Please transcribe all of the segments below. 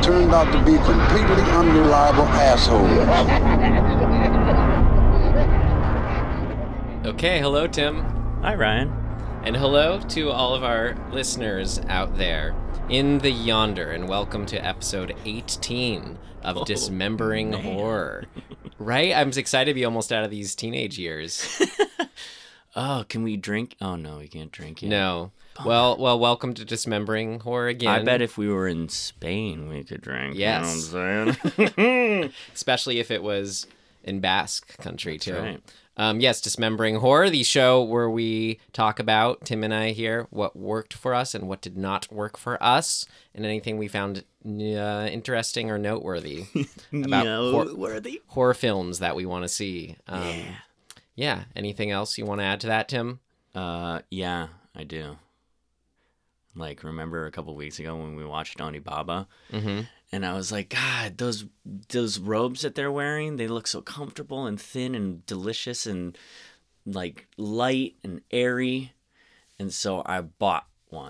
turned out to be completely unreliable assholes. Okay, hello, Tim. Hi, Ryan. And hello to all of our listeners out there in the yonder, and welcome to episode 18 of Dismembering Horror. Right? I'm excited to be almost out of these teenage years. Oh, can we drink? Oh, no, we can't drink yet. No. Bummer. Well, welcome to Dismembering Horror again. I bet if we were in Spain, we could drink. Yes. You know what I'm saying? Especially if it was in Basque country, too. That's right. Yes, Dismembering Horror, the show where we talk about, Tim and I here, what worked for us and what did not work for us, and anything we found interesting or noteworthy about horror films that we want to see. Yeah. Anything else you want to add to that, Tim? Yeah, I do. Like, remember a couple weeks ago when we watched Onibaba? Mm-hmm. And I was like, God, those robes that they're wearing, they look so comfortable and thin and delicious and, like, light and airy. And so I bought one.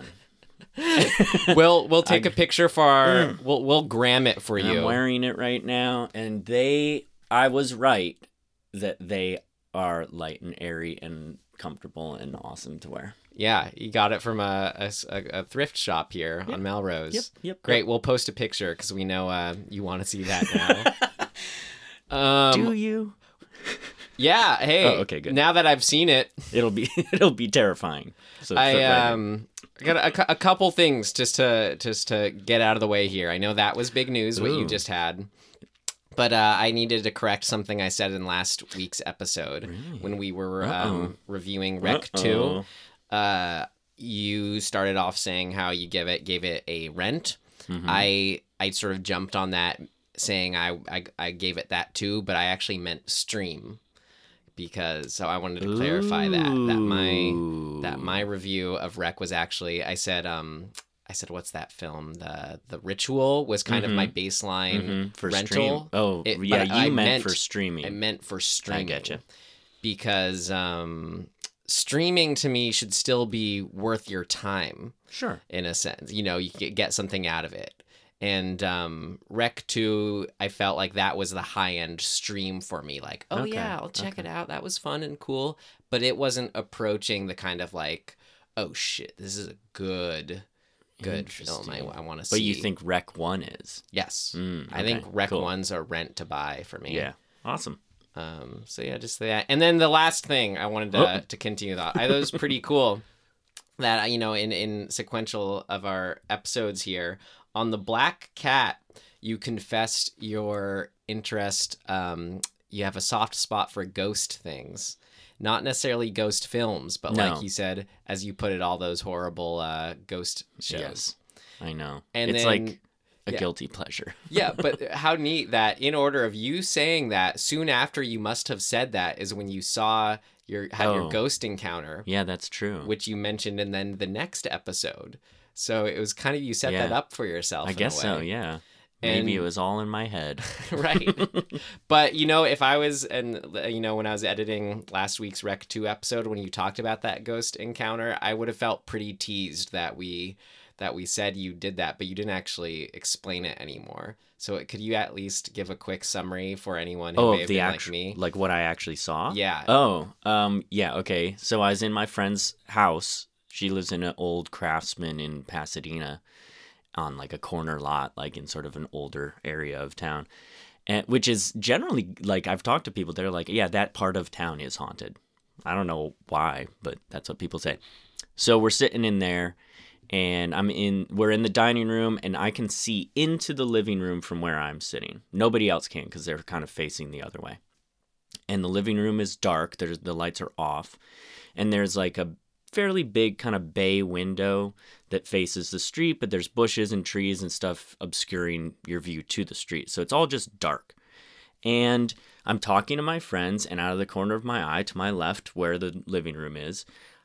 We'll take a picture for our... We'll gram it for you. I'm wearing it right now. And I was right that they are light and airy and comfortable and awesome to wear. Yeah, you got it from a thrift shop here on Melrose. Yep. Great, we'll post a picture because we know you want to see that now. Do you? Yeah. Hey. Oh, okay, good. Now that I've seen it, it'll be terrifying. So I got a couple things just to get out of the way here. I know that was big news what you just had. But I needed to correct something I said in last week's episode when we were reviewing Rec 2. You started off saying how you gave it a rent. Mm-hmm. I sort of jumped on that saying I gave it that too, but I actually meant stream because I wanted to clarify that my review of Rec was actually I said what's that film? The Ritual was kind of my baseline for rental. Stream. Oh, you meant for streaming. I meant for streaming. I getcha. Because streaming to me should still be worth your time. Sure. In a sense. You know, you get something out of it. And Rec 2, I felt like that was the high-end stream for me. Like, yeah, I'll check it out. That was fun and cool. But it wasn't approaching the kind of like, oh shit, this is a good film I want to see. But you think Rec 1 is? Yes. I think Rec 1's a rent to buy for me. Yeah. Awesome. So yeah, just that. And then the last thing I wanted to continue that. I thought it was pretty cool that, you know, in sequential of our episodes here, on the Black Cat, you confessed your interest. You have a soft spot for ghost things. Not necessarily ghost films, but like you said, as you put it, all those horrible ghost shows. Yes, I know. And it's then, like a guilty pleasure. Yeah, but how neat that in order of you saying that, soon after you must have said that is when you had your ghost encounter. Yeah, that's true. Which you mentioned in then the next episode. So it was kind of, you set that up for yourself. I guess so, yeah. Maybe it was all in my head. Right. But, you know, if I was, when I was editing last week's Rec 2 episode, when you talked about that ghost encounter, I would have felt pretty teased that we said you did that, but you didn't actually explain it anymore. So could you at least give a quick summary for anyone who may have been like me? Like what I actually saw? Yeah. Yeah, okay. So I was in my friend's house. She lives in an old Craftsman in Pasadena, on like a corner lot, like in sort of an older area of town, and which is generally, like, I've talked to people, they're like, yeah, that part of town is haunted. I don't know why, but that's what people say. So we're sitting in there, and we're in the dining room, and I can see into the living room from where I'm sitting. Nobody else can because they're kind of facing the other way. And the living room is dark. The lights are off, and there's like a fairly big kind of bay window that faces the street, but there's bushes and trees and stuff obscuring your view to the street. So it's all just dark. And I'm talking to my friends, and out of the corner of my eye to my left, where the living room is,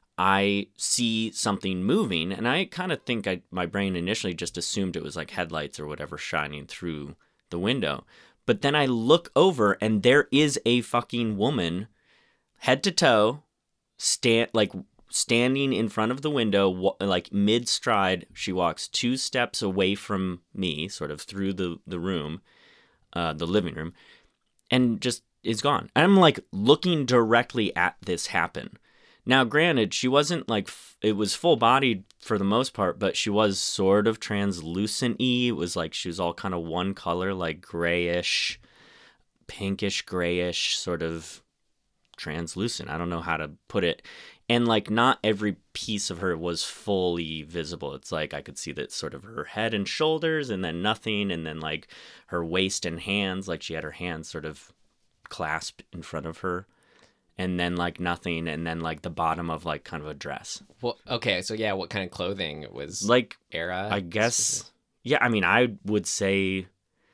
I see something moving, and I kind of think my brain initially just assumed it was like headlights or whatever shining through the window. But then I look over, and there is a fucking woman, head to toe, standing in front of the window, like mid-stride. She walks 2 steps away from me, sort of through the room, the living room, and just is gone. I'm like looking directly at this happen. Now, granted, she wasn't like, it was full-bodied for the most part, but she was sort of translucent-y. It was like she was all kind of one color, like grayish, pinkish, grayish, sort of translucent. I don't know how to put it. And like not every piece of her was fully visible. It's like I could see that sort of her head and shoulders and then nothing. And then like her waist and hands, like she had her hands sort of clasped in front of her. And then like nothing, and then like the bottom of like kind of a dress. Well, okay, so yeah, what kind of clothing it was? Like era, I guess. Yeah, I mean, I would say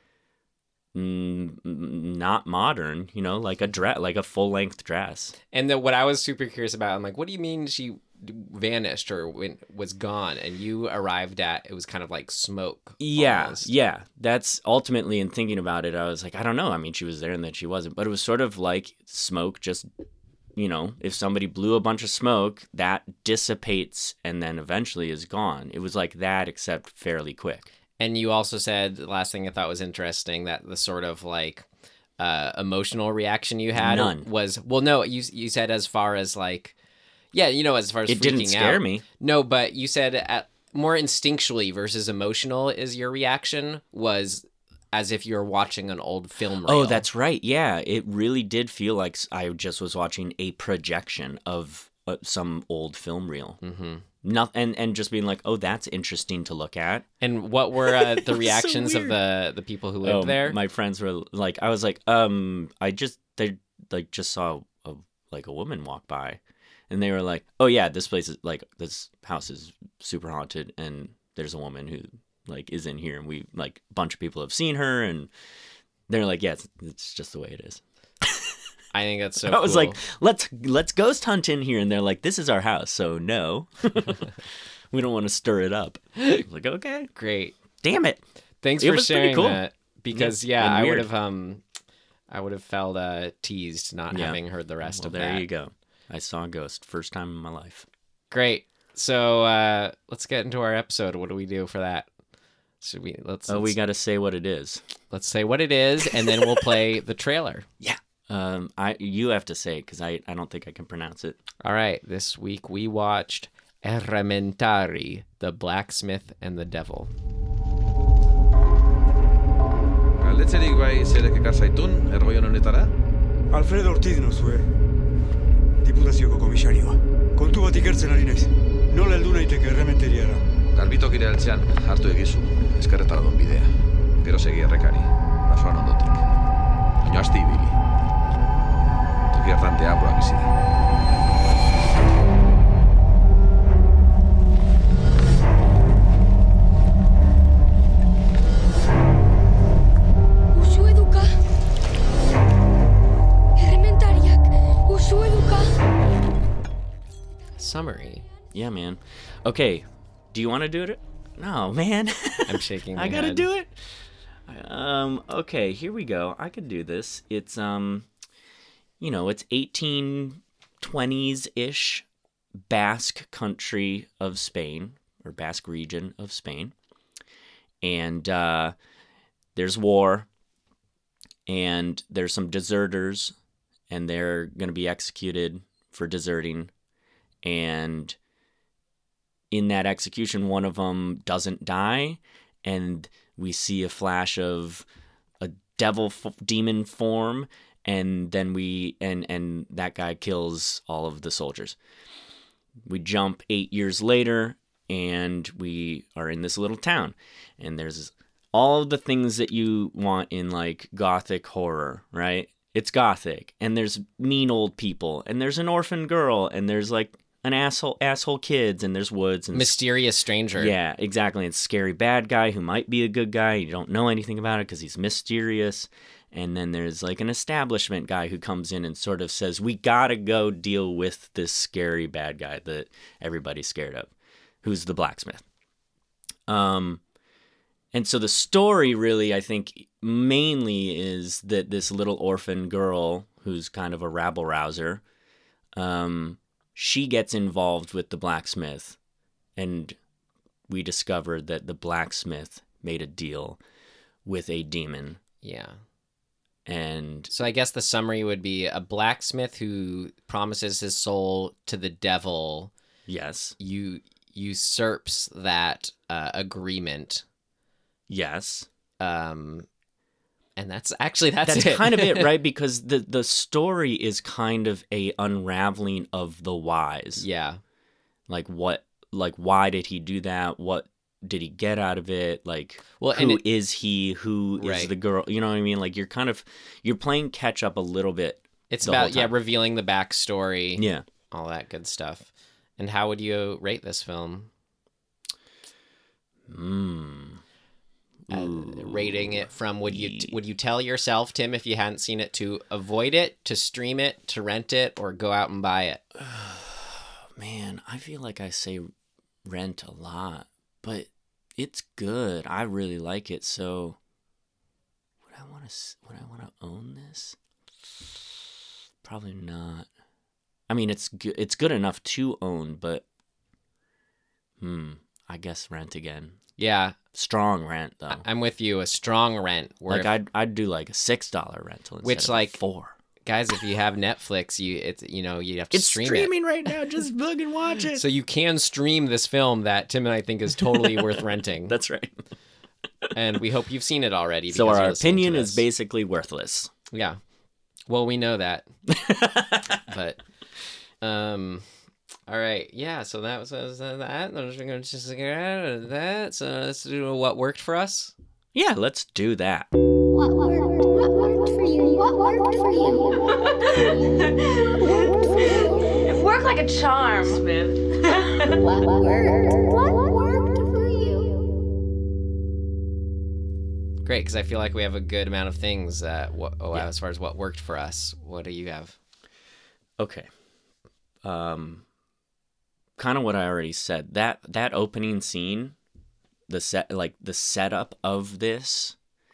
not modern. You know, like a dress, like a full length dress. And what I was super curious about, I'm like, what do you mean she vanished or was gone? And you arrived at it was kind of like smoke. Yeah, almost. yeah. That's ultimately, in thinking about it, I was like, I don't know. I mean, she was there and then she wasn't, but it was sort of like smoke. Just, you know, if somebody blew a bunch of smoke, that dissipates and then eventually is gone. It was like that, except fairly quick. And you also said, the last thing I thought was interesting, that the sort of like emotional reaction you had was, well, no, you said as far as like, yeah, you know, as far as it freaking didn't scare out. me. No, but you said more instinctually versus emotional is your reaction, was as if you're watching an old film reel. Oh, that's right. Yeah, it really did feel like I just was watching a projection of some old film reel. Mm-hmm. And just being like, oh, that's interesting to look at. And what were the reactions so of the people who lived there? My friends were like, I was like, they like just saw a woman walk by, and they were like, oh yeah, this house is super haunted, and there's a woman who like is in here, and we like a bunch of people have seen her, and they're like, yeah, it's just the way it is. I think that's so I was cool. like, let's ghost hunt in here, and they're like, this is our house, so no, we don't want to stir it up. I was like, okay, great, damn it. Thanks It for was pretty sharing cool. that, because Yeah, I and would have felt teased not having heard the rest of that. There you go. I saw a ghost first time in my life. Great. So let's get into our episode. What do we do for that? Should we We got to say what it is. Let's say what it is, and then we'll play the trailer. Yeah. You have to say it because I don't think I can pronounce it. All right. This week we watched Errementari, The Blacksmith and the Devil. Galdetzeri bai zerek ekar zaitun, ergoion honetara? Alfredo Ortiz nozue. Diputazioko komisarioa. Kontu bat ikertzen ari naiz. Nola heldu naiteke Errementeriara? Garbitokira heltzean, hartu egizu. Ezkerretara don bidea. Gero segi errekari. Basoan ondotik. Baina asti ibili. Toki hartan deabroa bizi da. Summary. Yeah, man. Okay. Do you want to do it? No, man. I'm shaking my I gotta head. do it. Okay, here we go. I could do this. It's it's 1820s-ish Basque country of Spain, or Basque region of Spain. And there's war, and there's some deserters, and they're going to be executed for deserting. And in that execution, one of them doesn't die, and we see a flash of a demon form, and then and that guy kills all of the soldiers. We jump 8 years later, and we are in this little town, and there's all of the things that you want in like gothic horror, right? It's gothic, and there's mean old people, and there's an orphan girl, and there's like an asshole kids, and there's woods and Mysterious stranger. Yeah, exactly. It's scary bad guy who might be a good guy. You don't know anything about it because he's mysterious. And then there's like an establishment guy who comes in and sort of says, we gotta go deal with this scary bad guy that everybody's scared of, who's the blacksmith. And so the story really, I think, mainly is that this little orphan girl who's kind of a rabble-rouser, she gets involved with the blacksmith, and we discover that the blacksmith made a deal with a demon. Yeah. And So I guess the summary would be a blacksmith who promises his soul to the devil yes, usurps that agreement. yes. And that's it. kind of it, right? Because the story is kind of a unraveling of the whys. Yeah. Like why did he do that? What did he get out of it? Like, Well, who and is he? Who is Right. the girl? You know what I mean? Like, you're playing catch up a little bit. It's the whole about time. revealing the backstory, Yeah. all that good stuff. And how would you rate this film? Rating it from would you tell yourself, Tim, if you hadn't seen it, to avoid it, to stream it, to rent it, or go out and buy it? Man, I feel like I say rent a lot, but it's good. I really like it. So would I want to own this? Probably not. I mean, it's good enough to own, but I guess rent again. Yeah, Strong rent though. I'm with you. A strong rent. Where Like I'd do like a $6 rental instead Which, of like, $4. guys, if you have Netflix, you have to It's stream streaming right now. Just fucking watch it. it. So you can stream this film that Tim and I think is totally worth renting. That's right. And we hope you've seen it already. So because our you're listening to opinion is this. basically worthless. Yeah. Well, we know that. But all right. Yeah, so that was that. I'm just going to just get out of that. So let's do what worked for us. Yeah, let's do that. What worked for you? What worked for you? What worked for you? It worked like a charm, Smith. What worked for you? Great, because I feel like we have a good amount of things as far as what worked for us. What do you have? Okay. Kind of what I already said. That opening scene, the setup of this,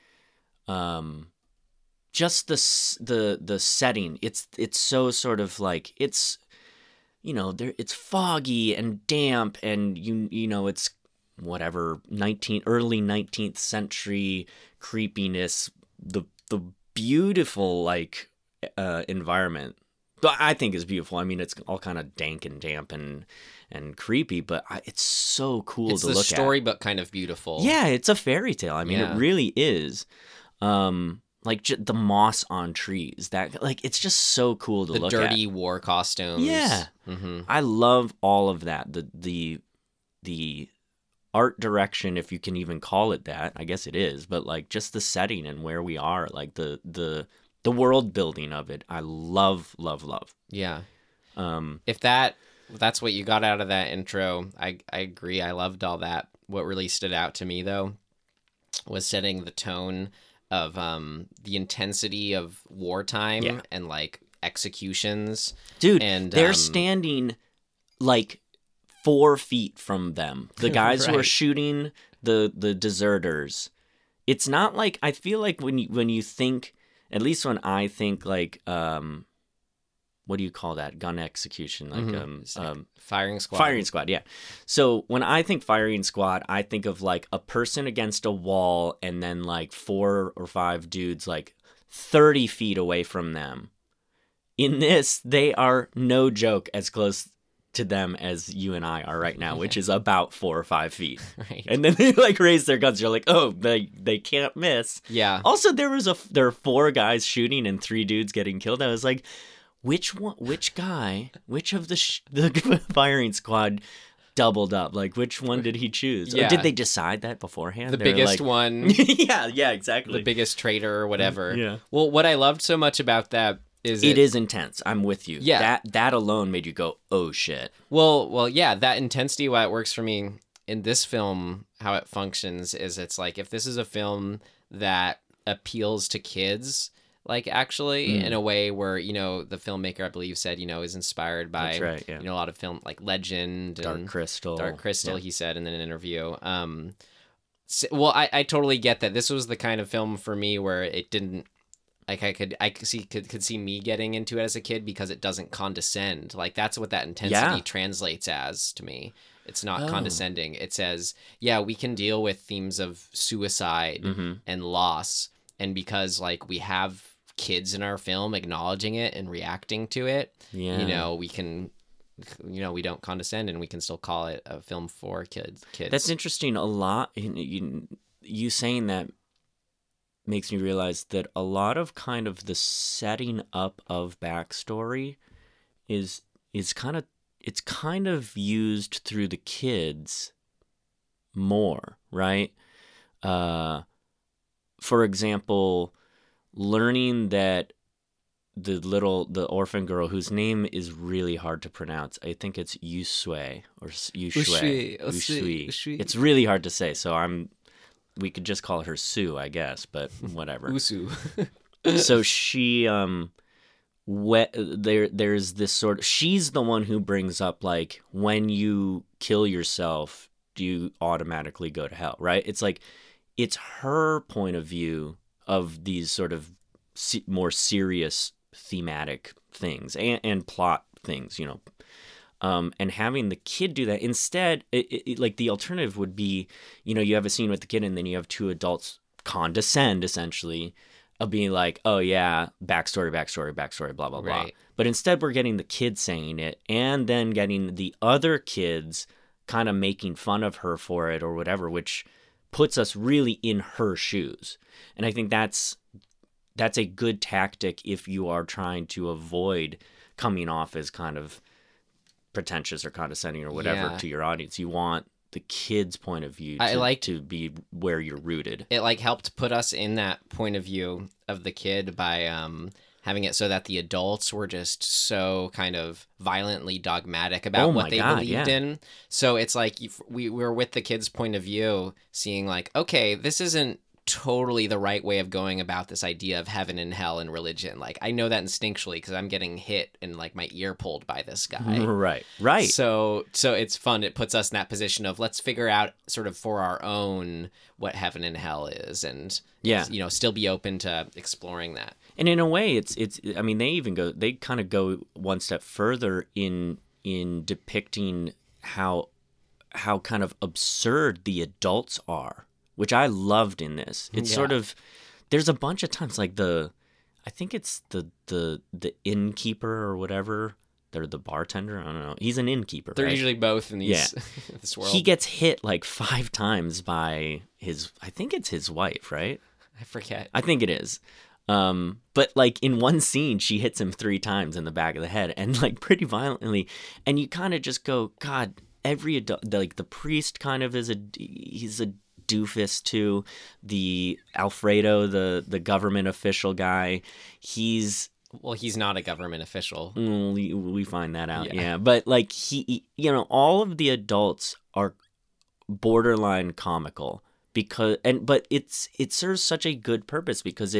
just the setting. It's so sort of like it's, it's foggy and damp, and you know it's whatever early 19th century creepiness. The beautiful like environment. I think is beautiful. I mean, it's all kind of dank and damp and creepy, but it's so cool It's to the look at. storybook kind of beautiful. Yeah, it's a fairy tale. I mean, Yeah. it really is. Like the moss on trees. That like it's just so cool to The look dirty at. war costumes. Yeah. Mm-hmm. I love all of that. The art direction, if you can even call it that. I guess it is, but like just the setting and where we are, like the world building of it, I love. Yeah. If that's what you got out of that intro, I agree. I loved all that. What really stood out to me though was setting the tone of the intensity of wartime Yeah. and like executions. Dude, And they're standing like 4 feet from them. The guys who are Right. shooting the deserters. It's not like, I feel like when you think, at least when I think like what do you call that? Gun execution, like It's like firing squad. Firing squad, yeah. So when I think firing squad, I think of like a person against a wall and then like 4 or 5 dudes like 30 feet away from them. In this, they are no joke as close to them as you and I are right now, which is about 4 or 5 feet. Right. And then they like raise their guns. You're like, oh, they can't miss. Yeah. Also, there are 4 guys shooting and 3 dudes getting killed. I was like, which of the firing squad doubled up? Like, which one did he choose? Or Yeah. did they decide that beforehand? The They were biggest like- one, yeah, exactly. the biggest traitor or whatever. Yeah. Well, what I loved so much about that is It is intense. I'm with you. Yeah. That alone made you go, oh shit. Well, yeah, that intensity, why it works for me in this film, how it functions is it's like if this is a film that appeals to kids, like actually in a way where, the filmmaker, I believe, said, is inspired by, That's right, yeah. a lot of film like Legend Dark and Crystal. Dark Crystal, Yeah. he said in an interview. Well, I totally get that. This was the kind of film for me where it didn't Like I could see me getting into it as a kid because it doesn't condescend. Like that's what that intensity translates as to me. It's not condescending. It says, yeah, we can deal with themes of suicide and loss, and because like we have kids in our film acknowledging it and reacting to it, you know, we can, you know, we don't condescend and we can still call it a film for kids. That's interesting. A lot you saying that makes me realize that a lot of kind of the setting up of backstory is kind of, it's kind of used through the kids more, right? For example, learning that the orphan girl whose name is really hard to pronounce. I think it's Yusui or Usui. It's really hard to say, so we could just call her Sue, I guess, but whatever. Usu. So she there's this sort of, she's the one who brings up like, when you kill yourself, do you automatically go to hell, right? It's like, it's her point of view of these sort of more serious thematic things and plot things, you know. And having the kid do that instead, like the alternative would be, you know, you have a scene with the kid and then you have two adults condescend essentially of being like, oh yeah, backstory, blah, blah, blah. Right. But instead we're getting the kid saying it and then getting the other kids kind of making fun of her for it or whatever, which puts us really in her shoes. And I think that's a good tactic if you are trying to avoid coming off as kind of pretentious or condescending or whatever to your audience. You want the kid's point of view to be where you're rooted. It like helped put us in that point of view of the kid by having it so that the adults were just so kind of violently dogmatic about what they believed in. So it's like we were with the kid's point of view, seeing like, okay, this isn't totally the right way of going about this idea of heaven and hell and religion. Like I know that instinctually because I'm getting hit and like my ear pulled by this guy. Right. So it's fun. It puts us in that position of let's figure out sort of for our own what heaven and hell is, and you know, still be open to exploring that. And in a way, it's. I mean, they kind of go one step further in depicting how kind of absurd the adults are, which I loved in this. It's sort of, there's a bunch of times like I think it's the innkeeper or whatever. They're the bartender. I don't know. He's an innkeeper. They're right? usually both in these this world. He gets hit like 5 times by I think it's his wife, right? I forget. I think it is. But like in one scene, she hits him 3 times in the back of the head and like pretty violently. And you kind of just go, God, every adult, like the priest kind of he's a doofus too. The Alfredo, the government official guy, he's not a government official. We find that out. Yeah. But like he, you know, all of the adults are borderline comical but it serves such a good purpose because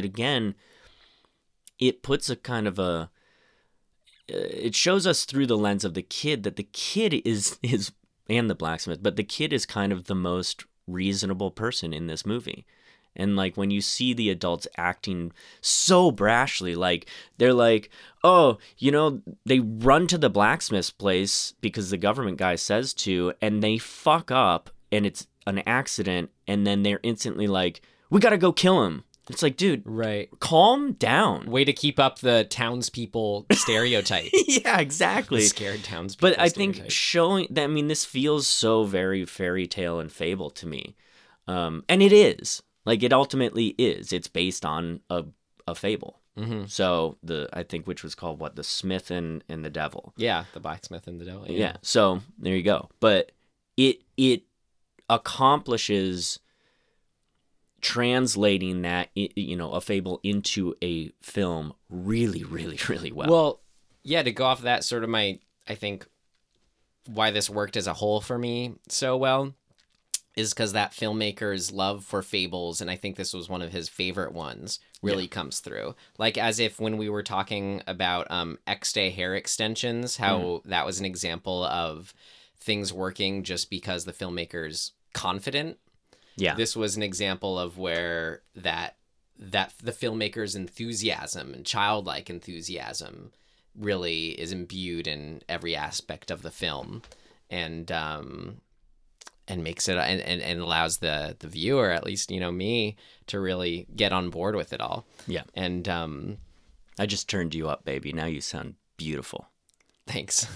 it puts a kind of it shows us through the lens of the kid that the kid is and the blacksmith, but the kid is kind of the most reasonable person in this movie. And like when you see the adults acting so brashly, like they're like, oh, you know, they run to the blacksmith's place because the government guy says to, and they fuck up and it's an accident, and then they're instantly like, we gotta go kill him. It's like, dude, right, calm down. Way to keep up the townspeople stereotype. Yeah, exactly. The scared townspeople. But I think showing that, I mean, this feels so very fairy tale and fable to me, and it is. Like, it ultimately is. It's based on a fable. Mm-hmm. So I think which was called the Smith and the Devil. Yeah, the blacksmith and the devil. Yeah. So there you go. But it accomplishes translating that, you know, a fable into a film really, really, really well. Well, yeah, to go off that, sort of I think why this worked as a whole for me so well is because that filmmaker's love for fables, and I think this was one of his favorite ones, really comes through. Like, as if when we were talking about X-Day hair extensions, how that was an example of things working just because the filmmaker's confident. Yeah. This was an example of where that that the filmmaker's enthusiasm and childlike enthusiasm really is imbued in every aspect of the film, and makes it and allows the viewer, at least me, to really get on board with it all. Yeah. And I just turned you up, baby. Now you sound beautiful. thanks.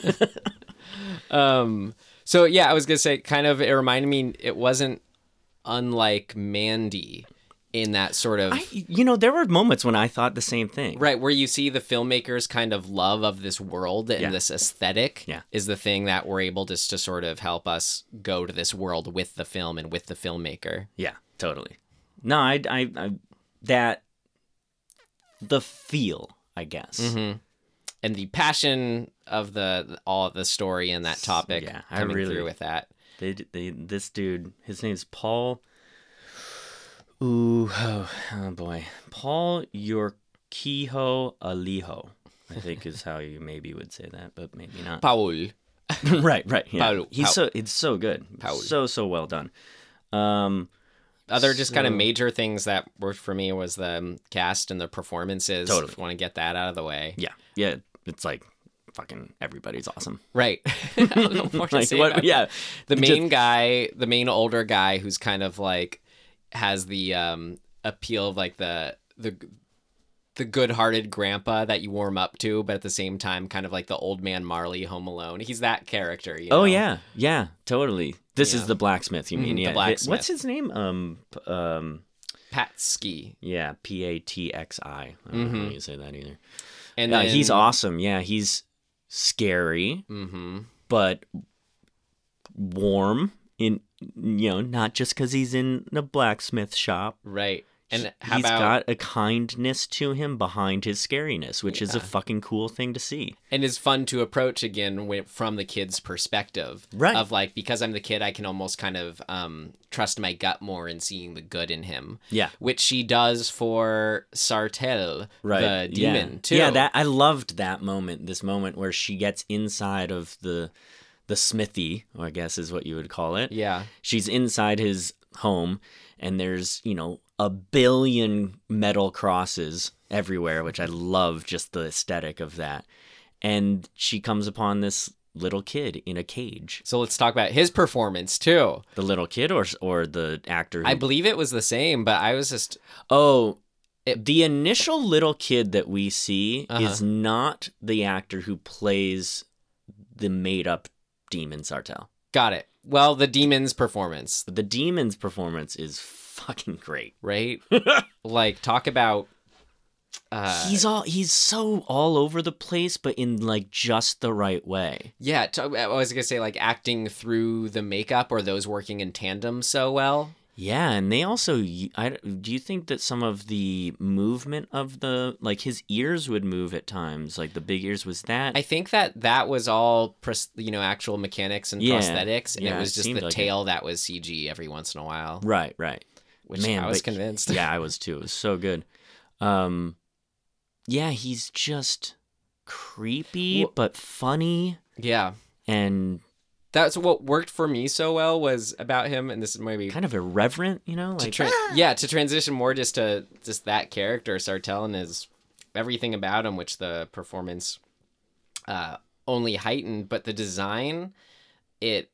So yeah, I was gonna say, kind of, it reminded me, it wasn't unlike Mandy in that sort of there were moments when I thought the same thing. right, where you see the filmmaker's kind of love of this world and Yeah. this aesthetic Yeah. is the thing that we're able to sort of help us go to this world with the film and with the filmmaker. Yeah, totally. No, I that the feel, I guess. Mm-hmm. And the passion of all of the story and that topic Yeah, I coming really- through with that. This dude, his name's Paul. Oh boy, Paul Urquijo Alijo, I think is how you maybe would say that, but maybe not. Paul. right. Yeah. Paul. It's so good. Paul. So well done. Other just kind of So- major things that worked for me was the cast and the performances. Totally. If you want to get that out of the way. Yeah. It's like fucking everybody's awesome. Right. I don't know more to Like, say what- about yeah. that. Just- The main older guy who's kind of like has the appeal of like the good-hearted grandpa that you warm up to, but at the same time kind of like the old man Marley Home Alone. He's that character, you know? Oh yeah, totally. This Yeah. is the blacksmith. You mean? the Yeah. blacksmith. What's his name? Patsky. Yeah, Patxi. I don't know how you say that either. And Yeah, then, he's awesome. Yeah, he's scary, but warm. Not just because he's in a blacksmith shop. Right. And how He's about got a kindness to him behind his scariness, which is a fucking cool thing to see. and is fun to approach again from the kid's perspective, Right. Of like, because I'm the kid, I can almost kind of trust my gut more in seeing the good in him. Yeah. Which she does for Sartell, the demon, too. Yeah, that I loved that moment. This moment where she gets inside of the smithy, or I guess is what you would call it. Yeah. She's inside his home, and there's a billion metal crosses everywhere, which I love, just the aesthetic of that. And she comes upon this little kid in a cage. So let's talk about his performance too. The little kid or the actor? I believe it was the same, but I was just The initial little kid that we see is not the actor who plays the made-up demon Sartell. got it. Well, the demon's performance, The demon's performance is fucking great. right? Like, talk about He's so all over the place, but in like just the right way. yeah. I was gonna say, like, acting through the makeup, or those working in tandem so well. Yeah, and they also, do you think that some of the movement of like his ears would move at times, like the big ears, was that? I think that was all, actual mechanics and Yeah. prosthetics, and Yeah, it was it just seemed the like tail that was CG every once in a while. Right. Which Man, I was but convinced. Yeah, I was too. It was so good. Yeah, he's just creepy, but funny, Yeah. and That's what worked for me so well was about him, and this is maybe kind of irreverent, like to transition more just to just that character, Sartell, and his everything about him, which the performance only heightened, but the design, it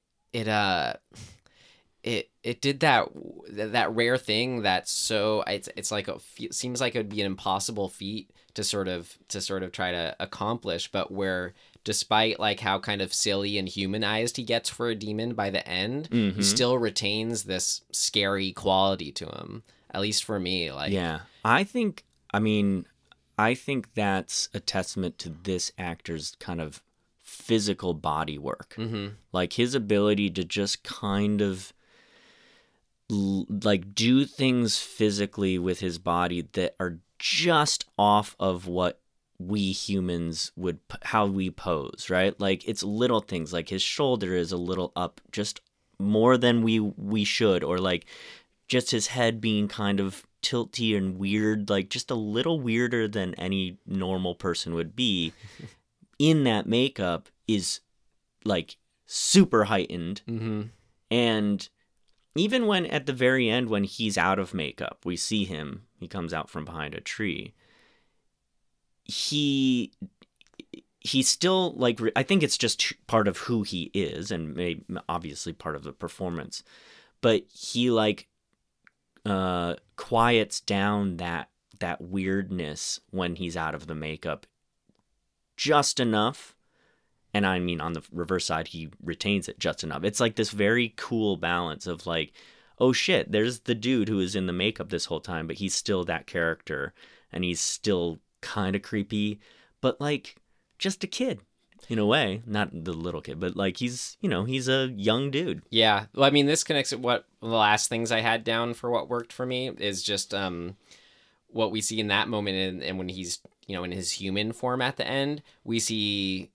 did that rare thing that's so it's like seems like it would be an impossible feat to sort of try to accomplish, but where despite like how kind of silly and humanized he gets for a demon by the end, he still retains this scary quality to him. At least for me, like yeah. I think that's a testament to this actor's kind of physical body work, like his ability to just kind of like do things physically with his body that are just off of what we humans would, how we pose, right? Like it's little things, like his shoulder is a little up just more than we should, or like just his head being kind of tilty and weird, like just a little weirder than any normal person would be in that makeup is like super heightened. And even when at the very end, when he's out of makeup, we see him, he comes out from behind a tree. He's still like, I think it's just part of who he is, and maybe obviously part of the performance, but he like quiets down that weirdness when he's out of the makeup just enough. And I mean, on the reverse side, he retains it just enough. It's like this very cool balance of like, oh shit, there's the dude who was in the makeup this whole time, but he's still that character, and he's still kind of creepy, but like just a kid in a way. Not the little kid, but like he's a young dude. Yeah. Well, I mean, this connects to what the last things I had down for what worked for me is just what we see in that moment, and when he's, in his human form at the end, we see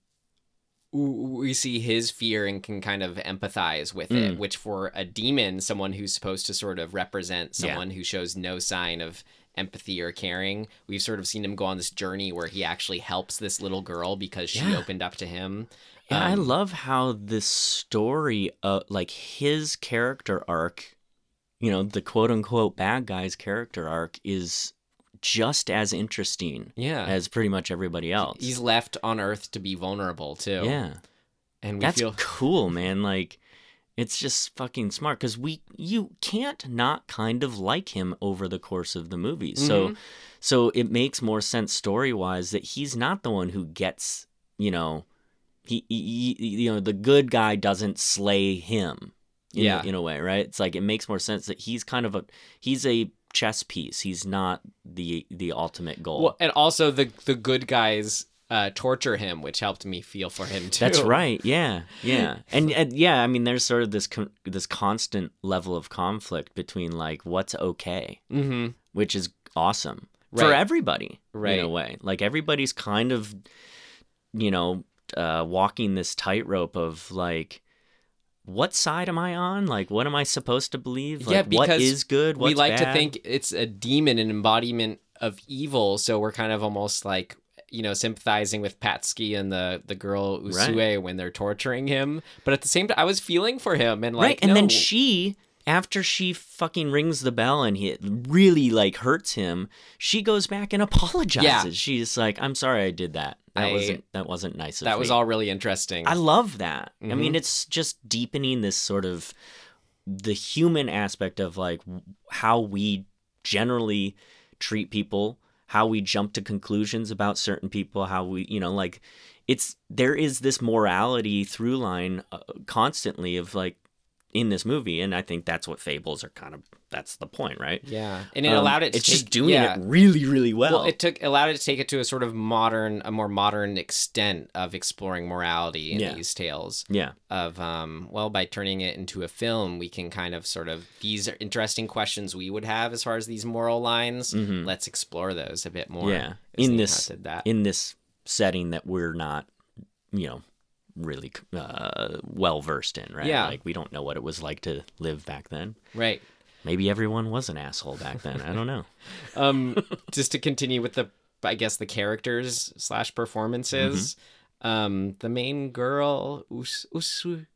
his fear and can kind of empathize with it, which for a demon, someone who's supposed to sort of represent someone who shows no sign of empathy or caring, we've sort of seen him go on this journey where he actually helps this little girl because she opened up to him. Yeah, I love how this story, like his character arc, the quote unquote bad guy's character arc is just as interesting as pretty much everybody else. He's left on Earth to be vulnerable too. Yeah. And that's cool, man. Like, it's just fucking smart because you can't not kind of like him over the course of the movie. Mm-hmm. So it makes more sense story-wise that he's not the one who gets, he the good guy doesn't slay him in a way, right? It's like, it makes more sense that he's kind of he's a chess piece. He's not the ultimate goal. Well, and also the good guys torture him, which helped me feel for him too. That's right. Yeah. And yeah, I mean, there's sort of this constant level of conflict between like what's okay, which is awesome for everybody, in a way. Like everybody's kind of, walking this tightrope of like, what side am I on? Like, what am I supposed to believe? Like, because what is good? What's we like bad? to think it's a demon, an embodiment of evil. So we're kind of almost like, sympathizing with Patsuki and the girl Usue when they're torturing him. But at the same time, I was feeling for him and like, and then she, after she fucking rings the bell and it really like hurts him, she goes back and apologizes. Yeah. She's like, I'm sorry I did that. That wasn't nice of me. That was all really interesting. I love that. I mean, it's just deepening this sort of the human aspect of like how we generally treat people, how we jump to conclusions about certain people, how we, like there is this morality through line constantly of like in this movie. And I think that's what Fables are that's the point, right? Yeah. And it allowed it to just doing it really, really well. Well, allowed it to take it to a sort of more modern extent of exploring morality in these tales. Yeah. Of, by turning it into a film, we can kind of sort of, these are interesting questions we would have as far as these moral lines. Let's explore those a bit more. Yeah. In this setting that we're not, really well versed in, right? Yeah. Like we don't know what it was like to live back then. Right. Maybe everyone was an asshole back then. I don't know. Just to continue with the characters / performances, the main girl Usui.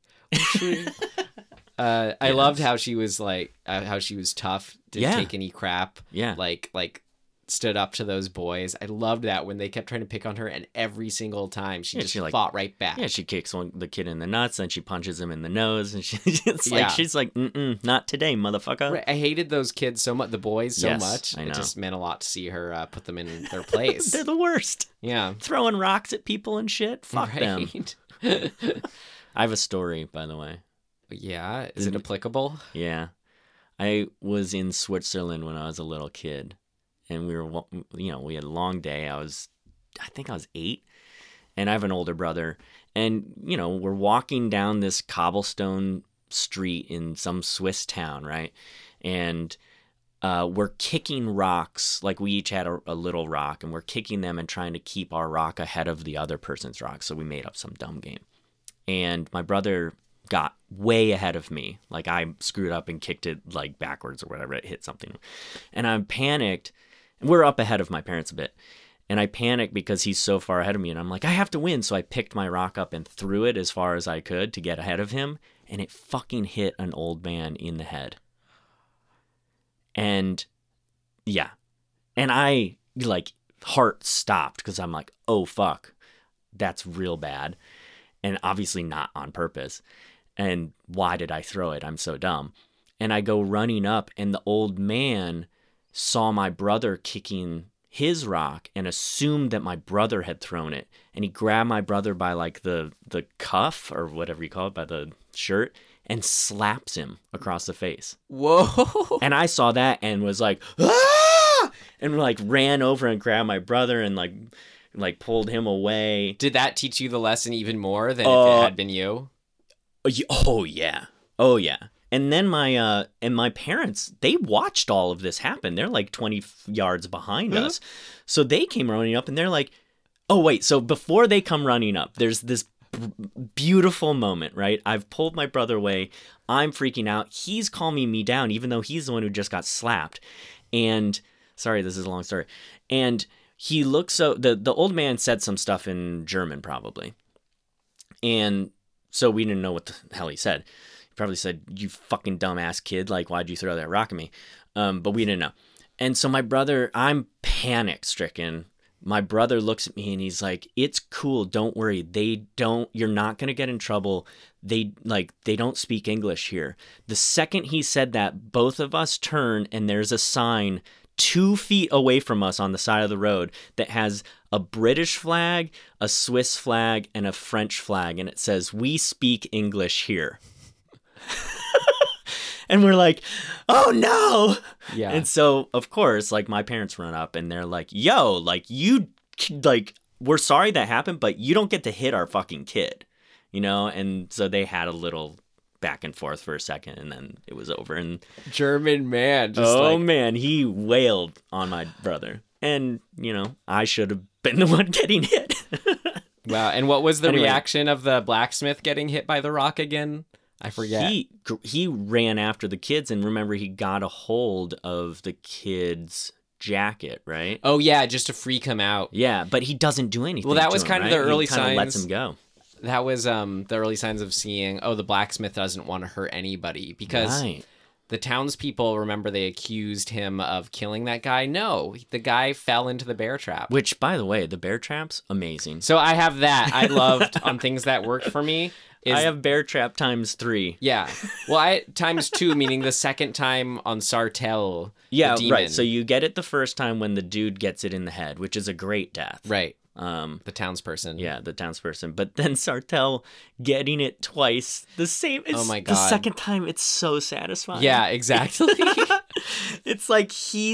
I loved how she was like how she was tough, didn't take any crap. Yeah. Like stood up to those boys. I loved that when they kept trying to pick on her, and every single time she fought right back. Yeah, she kicks the kid in the nuts, and she punches him in the nose, and she's like, not today, motherfucker. Right. I hated those kids so much, the boys so much. I know. It just meant a lot to see her put them in their place. They're the worst. Yeah. Throwing rocks at people and shit. Fuck them. I have a story, by the way. Yeah? Is it applicable? Yeah. I was in Switzerland when I was a little kid. And we were, we had a long day. I think I was 8, and I have an older brother. And, we're walking down this cobblestone street in some Swiss town, right? And we're kicking rocks. Like we each had a little rock, and we're kicking them and trying to keep our rock ahead of the other person's rock. So we made up some dumb game. And my brother got way ahead of me. Like I screwed up and kicked it like backwards or whatever. It hit something. And I panicked. We're up ahead of my parents a bit. And I panicked because he's so far ahead of me. And I'm like, I have to win. So I picked my rock up and threw it as far as I could to get ahead of him. and it fucking hit an old man in the head. And yeah. And I, like, heart stopped because I'm like, oh, fuck, that's real bad. And obviously not on purpose. And why did I throw it? I'm so dumb. And I go running up, and the old man saw my brother kicking his rock and assumed that my brother had thrown it. And he grabbed my brother by, like, the cuff, or whatever you call it, by the shirt, and slaps him across the face. Whoa. And I saw that and was like, ah! And, like, ran over and grabbed my brother and, like pulled him away. Did that teach you the lesson even more than if it had been you? Oh yeah. And then my parents, they watched all of this happen. They're like 20 yards behind us. So they came running up and they're like, oh wait, so before they come running up, there's this beautiful moment, right? I've pulled my brother away. I'm freaking out. He's calming me down, even though he's the one who just got slapped. And sorry, this is a long story. And he looks so the old man said some stuff in German probably. And so we didn't know what the hell he said. He probably said, you fucking dumbass kid, like, why'd you throw that rock at me? But we didn't know. And so my brother, I'm panic stricken. My brother looks at me and he's like, it's cool, don't worry. You're not gonna get in trouble. They don't speak English here. The second he said that, both of us turn and there's a sign 2 feet away from us on the side of the road that has a British flag, a Swiss flag, and a French flag. And it says, we speak English here. And we're like, oh no. Yeah. And so, of course, like, my parents run up and they're like, yo, like, we're sorry that happened, but you don't get to hit our fucking kid, you know? And so they had a little back and forth for a second, and then it was over. And German man. Man, he wailed on my brother. And, you know, I should have been the one getting hit. Wow. And what was the reaction of the blacksmith getting hit by the rock again? I forget. He ran after the kids, and remember, he got a hold of the kid's jacket, right? Oh, yeah, just to freak him out. Yeah, but he doesn't do anything. Well, that was to him, kind of right? the early he kind signs. of lets him go. That was the early signs of seeing, the blacksmith doesn't want to hurt anybody, because the townspeople, remember, they accused him of killing that guy. No, the guy fell into the bear trap. Which, by the way, the bear trap's amazing. So I have that. I loved on things that worked for me. I have bear trap times 3. Yeah. Well, I times 2, meaning the second time on Sartell. Yeah, the demon. right. So you get it the first time when the dude gets it in the head, which is a great death. Right. The townsperson. Yeah, the townsperson. But then Sartell getting it twice, the same. Oh my God. The second time, it's so satisfying. Yeah, exactly. It's like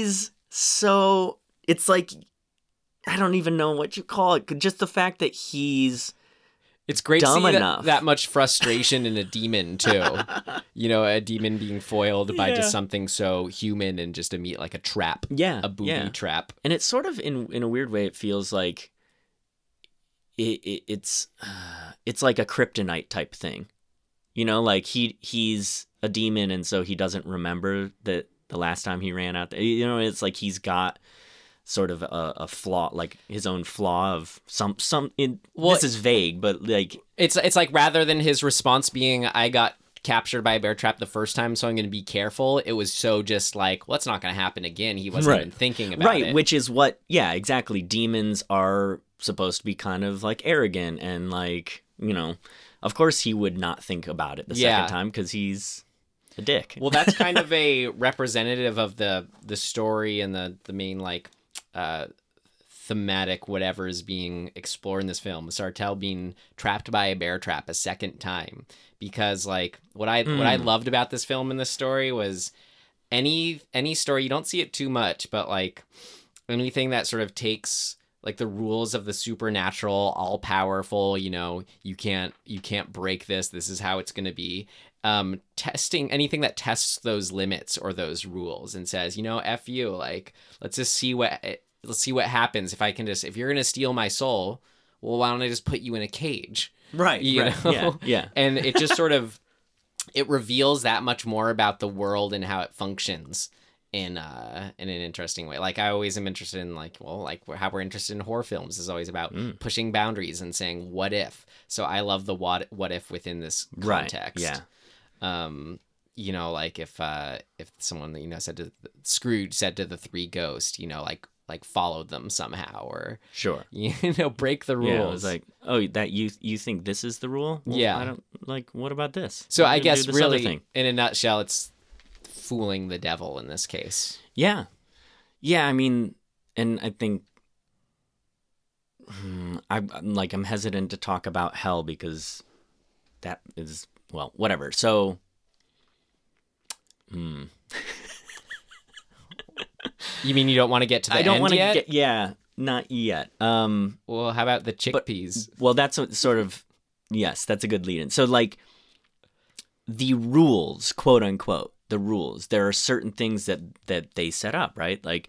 it's like, I don't even know what you call it. Just the fact that he's It's great dumb to see enough. that much frustration in a demon, too. You know, a demon being foiled by just something so human and just like a trap. Yeah. A booby trap. And it's sort of, in a weird way, it feels like it's like a kryptonite type thing. You know, like he's a demon, and so he doesn't remember that the last time he ran out there. You know, it's like he's got sort of a flaw, like his own flaw of this is vague, but like it's like, rather than his response being, I got captured by a bear trap the first time, so I'm going to be careful, it was so just like, well, it's not going to happen again. He wasn't even thinking about it. Which is what, yeah, exactly. Demons are supposed to be kind of like arrogant and like, you know, of course he would not think about it the second time because he's a dick. Well, that's kind of a representative of the story and the main, like, thematic whatever is being explored in this film. Sartell being trapped by a bear trap a second time, because like what I loved about this film and this story was any story, you don't see it too much, but like anything that sort of takes like the rules of the supernatural, all powerful, you know, you can't break this is how it's going to be. Testing anything that tests those limits or those rules and says, you know, F you, like, let's see what happens if you're going to steal my soul, well, why don't I just put you in a cage? Right. You know? Yeah. And it just sort of, it reveals that much more about the world and how it functions in an interesting way. Like, I always am interested in how we're interested in horror films is always about pushing boundaries and saying, what if? So I love the what if within this context. Right. Yeah. You know, like if someone, you know, Scrooge said to the three ghosts, you know, like followed them somehow, or Sure. you know, break the rules. Yeah, it was like, oh, that you think this is the rule? Well, Yeah. I don't like. What about this? So We're I gonna guess do this other really, thing. in a nutshell, it's fooling the devil in this case. Yeah. I mean, and I think I'm hesitant to talk about hell because that is, well, whatever. So, You mean you don't want to get to the I don't end want to yet? get. Yeah, not yet. Well, how about the chickpeas? Well, that's sort of, yes, that's a good lead in. So, like, the rules, quote unquote, the rules, there are certain things that they set up, right? Like,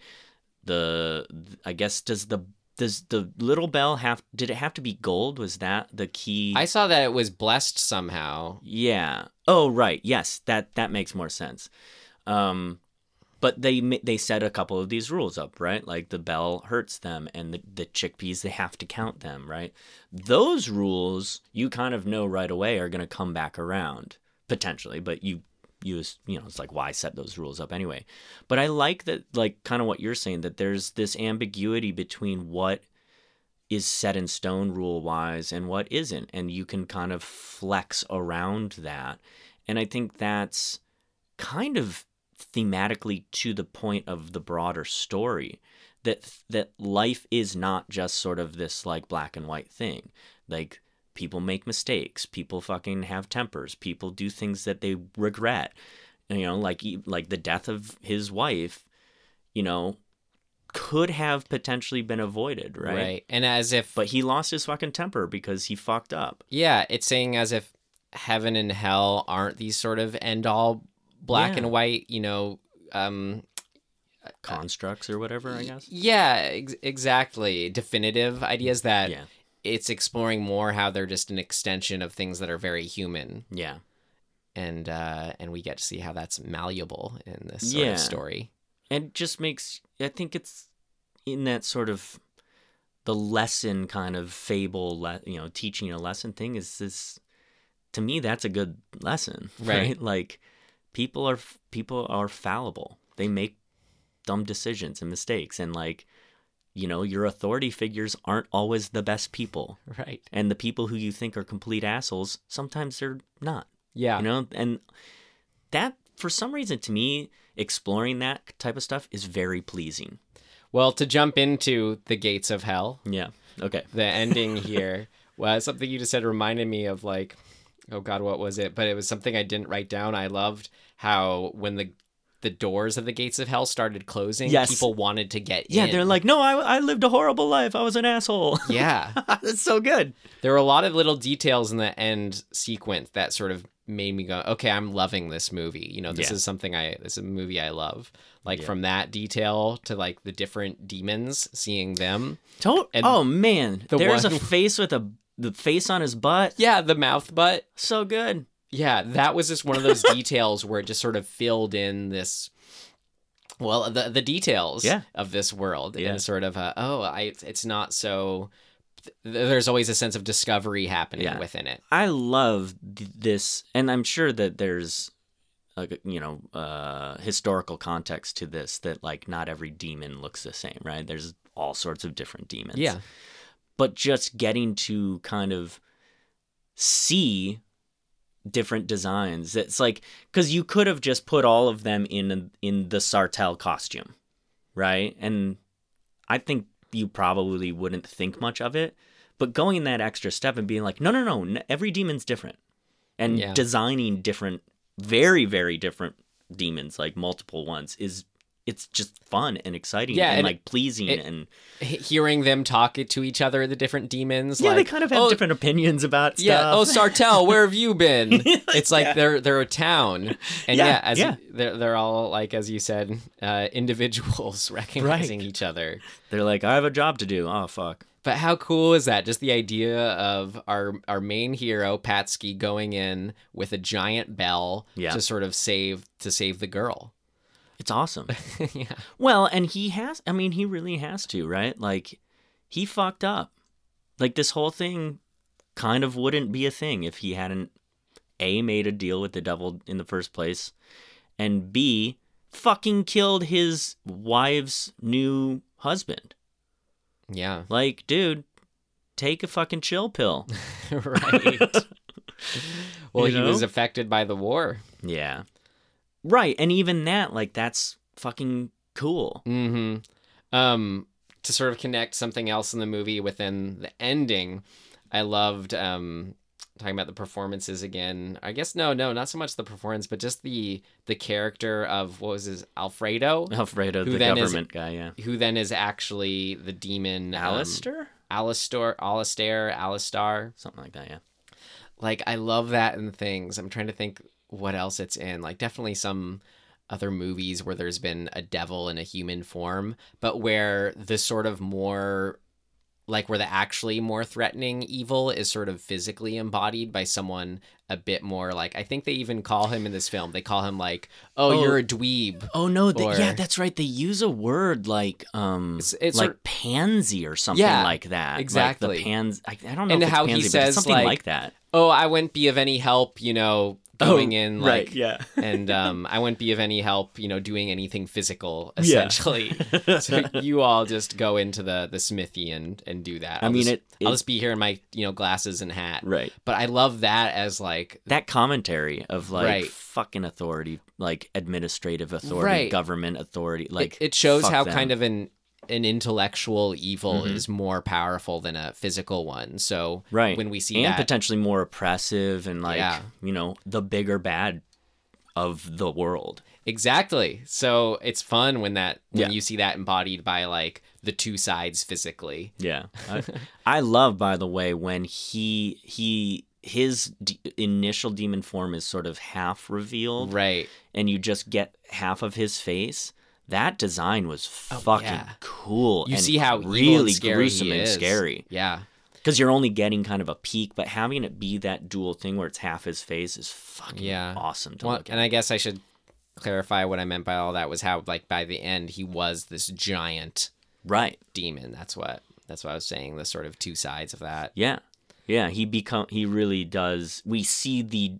I guess, does the little bell did it have to be gold? Was that the key? I saw that it was blessed somehow. Yeah. Oh, right. Yes, that makes more sense. But they set a couple of these rules up, right? Like the bell hurts them, and the chickpeas, they have to count them, right? Those rules you kind of know right away are going to come back around potentially, but you know, it's like, why set those rules up anyway? But I like that, like, kind of what you're saying, that there's this ambiguity between what is set in stone rule wise and what isn't, and you can kind of flex around that. And I think that's kind of thematically to the point of the broader story, that life is not just sort of this like black and white thing. Like, people make mistakes, people fucking have tempers, people do things that they regret, you know, like the death of his wife, you know, could have potentially been avoided, right? And but he lost his fucking temper because he fucked up. Yeah, it's saying as if heaven and hell aren't these sort of end all black and white, you know, constructs or whatever, I guess. Yeah, exactly. Definitive ideas that Yeah. it's exploring more how they're just an extension of things that are very human. Yeah. And we get to see how that's malleable in this sort Yeah. of story. And just makes, I think it's in that sort of the lesson kind of fable, you know, teaching a lesson thing is this, to me, that's a good lesson, right? Like, people are fallible. They make dumb decisions and mistakes, and like, you know, your authority figures aren't always the best people. Right. And the people who you think are complete assholes, sometimes they're not. Yeah. You know, and that, for some reason, to me, exploring that type of stuff is very pleasing. Well, to jump into the gates of hell. Yeah. Okay. The ending here was something you just said reminded me of, like, oh God, what was it? But it was something I didn't write down. I loved how when the doors of the gates of hell started closing, people wanted to get in. Yeah, they're like, no, I lived a horrible life. I was an asshole. Yeah. That's so good. There were a lot of little details in the end sequence that sort of made me go, okay, I'm loving this movie. You know, this is a movie I love. Like, from that detail to like the different demons, seeing them. Oh man, there's a one- face with the face on his butt. Yeah, the mouth butt. So good. Yeah, that was just one of those details where it just sort of filled in this, well, the details of this world. And sort of, it's not so, there's always a sense of discovery happening within it. I love this, and I'm sure that there's, you know, historical context to this, that like not every demon looks the same, right? There's all sorts of different demons. Yeah. But just getting to kind of see different designs. It's like, because you could have just put all of them in the Sartell costume, right? And I think you probably wouldn't think much of it. But going that extra step and being like, no, every demon's different. And designing different, very, very different demons, like multiple ones, it's just fun and exciting and like pleasing, and hearing them talk to each other, the different demons. Yeah, like, they kind of have different opinions about stuff. Yeah. Oh, Sartell, where have you been? It's like they're a town, and they're all, like, as you said, individuals recognizing each other. They're like, I have a job to do. Oh fuck. But how cool is that? Just the idea of our main hero Patsky going in with a giant bell to sort of save the girl. It's awesome. Yeah. Well, and he really has to, right? Like, he fucked up. Like, this whole thing kind of wouldn't be a thing if he hadn't A, made a deal with the devil in the first place, and B, fucking killed his wife's new husband. Yeah. Like, dude, take a fucking chill pill. Right. Well, You he know? was affected by the war. Yeah. Right, and even that, like, that's fucking cool. Mm-hmm. To sort of connect something else in the movie within the ending, I loved talking about the performances again. I guess no, not so much the performance, but just the character of, what was his, Alfredo, Alfredo, Who the then government guy, yeah. who then is actually the demon Alistair? Alistar. Something like that, yeah. Like, I love that in things. I'm trying to think what else it's in. Like, definitely some other movies where there's been a devil in a human form, but where the sort of more, like, where the actually more threatening evil is sort of physically embodied by someone a bit more, like, I think they even call him in this film, they call him like, oh, you're a dweeb. Oh no, Or- yeah, that's right. They use a word like It's like sort- pansy or something Yeah, like that. exactly. Like I don't know And if it's how he pansy, but says, it's something like, like that. Oh, I wouldn't be of any help, you know, going in, like, right, yeah. and I wouldn't be of any help, you know, doing anything physical, Yeah. essentially. So you all just go into the smithy and do that. I mean, I'll just be here in my, you know, glasses and hat. Right. But I love that as, like, That commentary of like Right. fucking authority, like administrative authority, Right. government authority, like it shows fuck how them. kind of an intellectual evil Mhm. is more powerful than a physical one. So right when we see and that, potentially more oppressive and like Yeah. you know, the bigger bad of the world. exactly. So it's fun when Yeah. you see that embodied by, like, the two sides physically. Yeah. I love, by the way, when his initial demon form is sort of half revealed, Right. and you just get half of his face. That design was fucking yeah. cool. You and see how evil really and scary gruesome he and is. scary. Yeah. Because you're only getting kind of a peek, but having it be that dual thing where it's half his face is fucking Yeah. awesome to Well, look at. and I guess I should clarify what I meant by all that was how, like, by the end he was this giant Right. demon. That's what I was saying. The sort of two sides of that. Yeah. Yeah. He really does. We see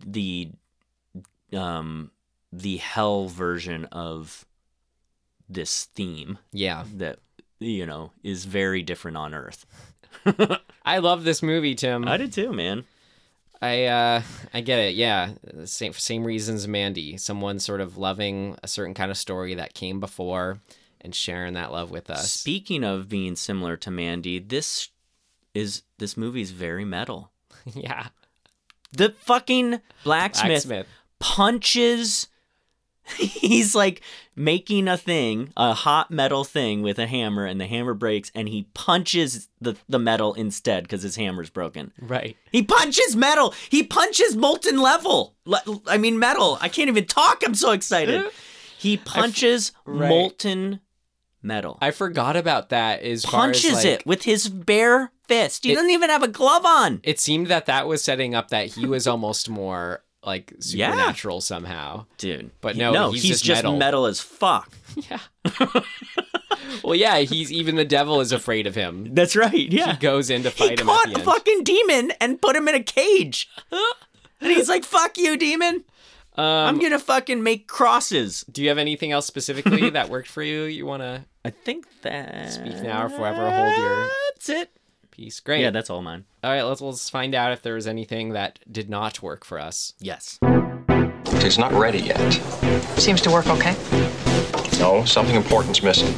the hell version of this theme Yeah. that, you know, is very different on Earth. I love this movie, Tim. I did too, man. I get it. Yeah, same reasons Mandy. Someone sort of loving a certain kind of story that came before and sharing that love with us. Speaking of being similar to Mandy, this movie is very metal. Yeah. The fucking blacksmith punches. He's like making a hot metal thing with a hammer, and the hammer breaks, and he punches the metal instead because his hammer's broken. Right. He punches metal. He punches molten metal. Metal. I can't even talk. I'm so excited. He punches right. molten metal. I forgot about that. Punches it with his bare fist. He doesn't even have a glove on. It seemed that was setting up that he was almost more, like, supernatural somehow. Dude. But no, he's just metal as fuck. Yeah. Well, yeah, even the devil is afraid of him. That's right, yeah. He goes in to fight him at caught the a end. fucking demon and put him in a cage. And he's like, fuck you, demon. I'm gonna fucking make crosses. Do you have anything else specifically that worked for you? You want to I think that... speak now or forever hold your That's it. peace? Great. Yeah, that's all mine. All right, let's find out if there was anything that did not work for us. Yes. It's not ready yet. Seems to work okay. No, something important's missing.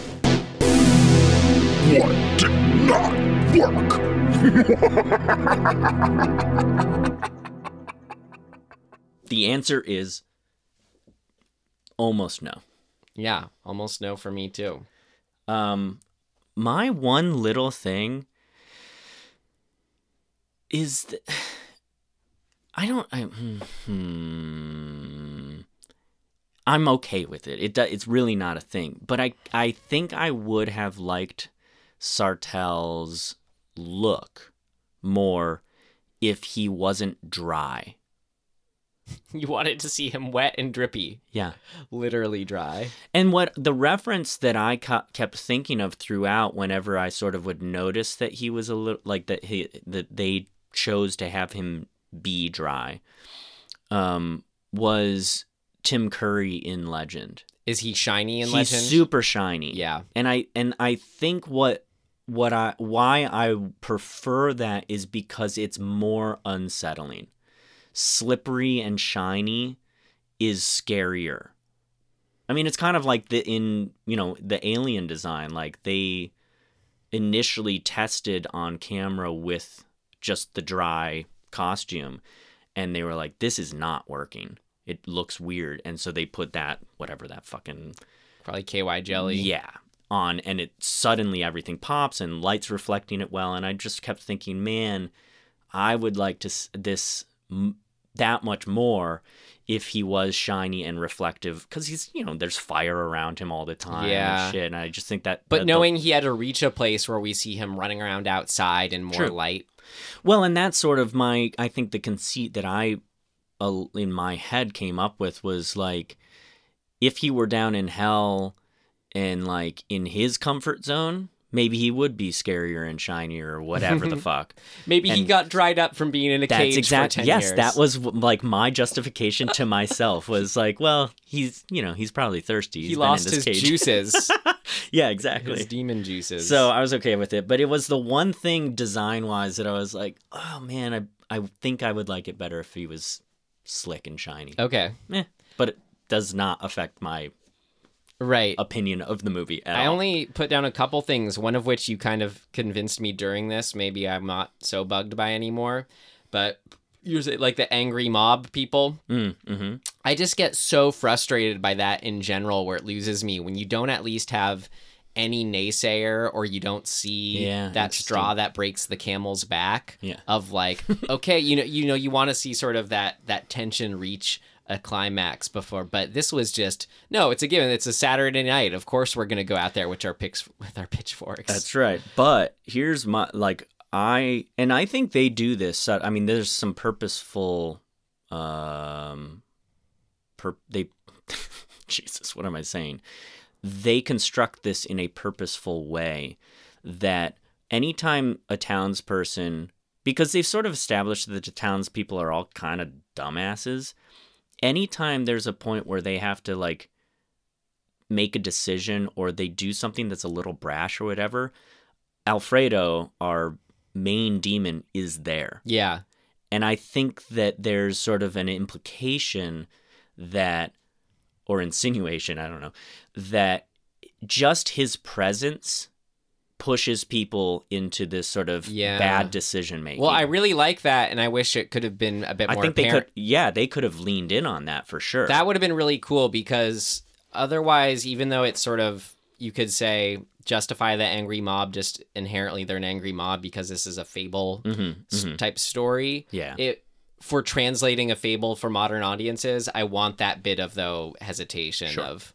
What did not work? The answer is almost no. Yeah, almost no for me too. My one little thing is that I'm okay with it. It's really not a thing. But I think I would have liked Sartell's look more if he wasn't dry. You wanted to see him wet and drippy. Yeah. Literally dry. And what the reference that I kept thinking of throughout whenever I sort of would notice that he was a little like that they chose to have him be dry was Tim Curry in Legend. Is he shiny in He's Legend? super shiny. Yeah. And I think why I prefer that is because it's more unsettling. Slippery and shiny is scarier. I mean, it's kind of like the Alien design. Like, they initially tested on camera with just the dry costume, and they were like, this is not working. It looks weird. And so they put that, whatever that fucking... Probably KY jelly. Yeah. On, and it suddenly everything pops and light's reflecting it well. And I just kept thinking, man, I would like that much more if he was shiny and reflective, because he's, there's fire around him all the time. Yeah. And shit. And I just think that. But knowing he had to reach a place where we see him running around outside and more light. Well, and that's sort of I think the conceit that I, in my head, came up with was like, if he were down in hell and like in his comfort zone, maybe he would be scarier and shinier or whatever the fuck. Maybe he got dried up from being in a cage for 10 years. Yes, that was like my justification to myself was like, well, he's probably thirsty. He lost his juices. Yeah, exactly. His demon juices. So I was okay with it. But it was the one thing design-wise that I was like, oh man, I think I would like it better if he was slick and shiny. Okay. But it does not affect my opinion of the movie at all. I only put down a couple things, one of which you kind of convinced me during this. Maybe I'm not so bugged by anymore. But usually, like the angry mob people, mm-hmm. I just get so frustrated by that in general, where it loses me when you don't at least have any naysayer, or you don't see that straw that breaks the camel's back. Yeah. Of like, okay, you want to see sort of that tension reach a climax before, but this was just no. It's a given. It's a Saturday night. Of course, we're gonna go out there with our pitchforks. That's right. But here's my I think they do this. I mean, there's some purposeful. Jesus, what am I saying? They construct this in a purposeful way that anytime a townsperson, because they've sort of established that the townspeople are all kind of dumbasses. Anytime there's a point where they have to like make a decision or they do something that's a little brash or whatever, Alfredo, our main demon, is there. Yeah. And I think that there's sort of an implication that, or insinuation, I don't know, that just his presence pushes people into this sort of bad decision making. Well, I really like that, and I wish it could have been a bit more apparent. They could have leaned in on that for sure. That would have been really cool, because otherwise, even though it's sort of, you could say, justify the angry mob, just inherently they're an angry mob because this is a fable type story. Yeah. For translating a fable for modern audiences, I want that bit of, though, hesitation of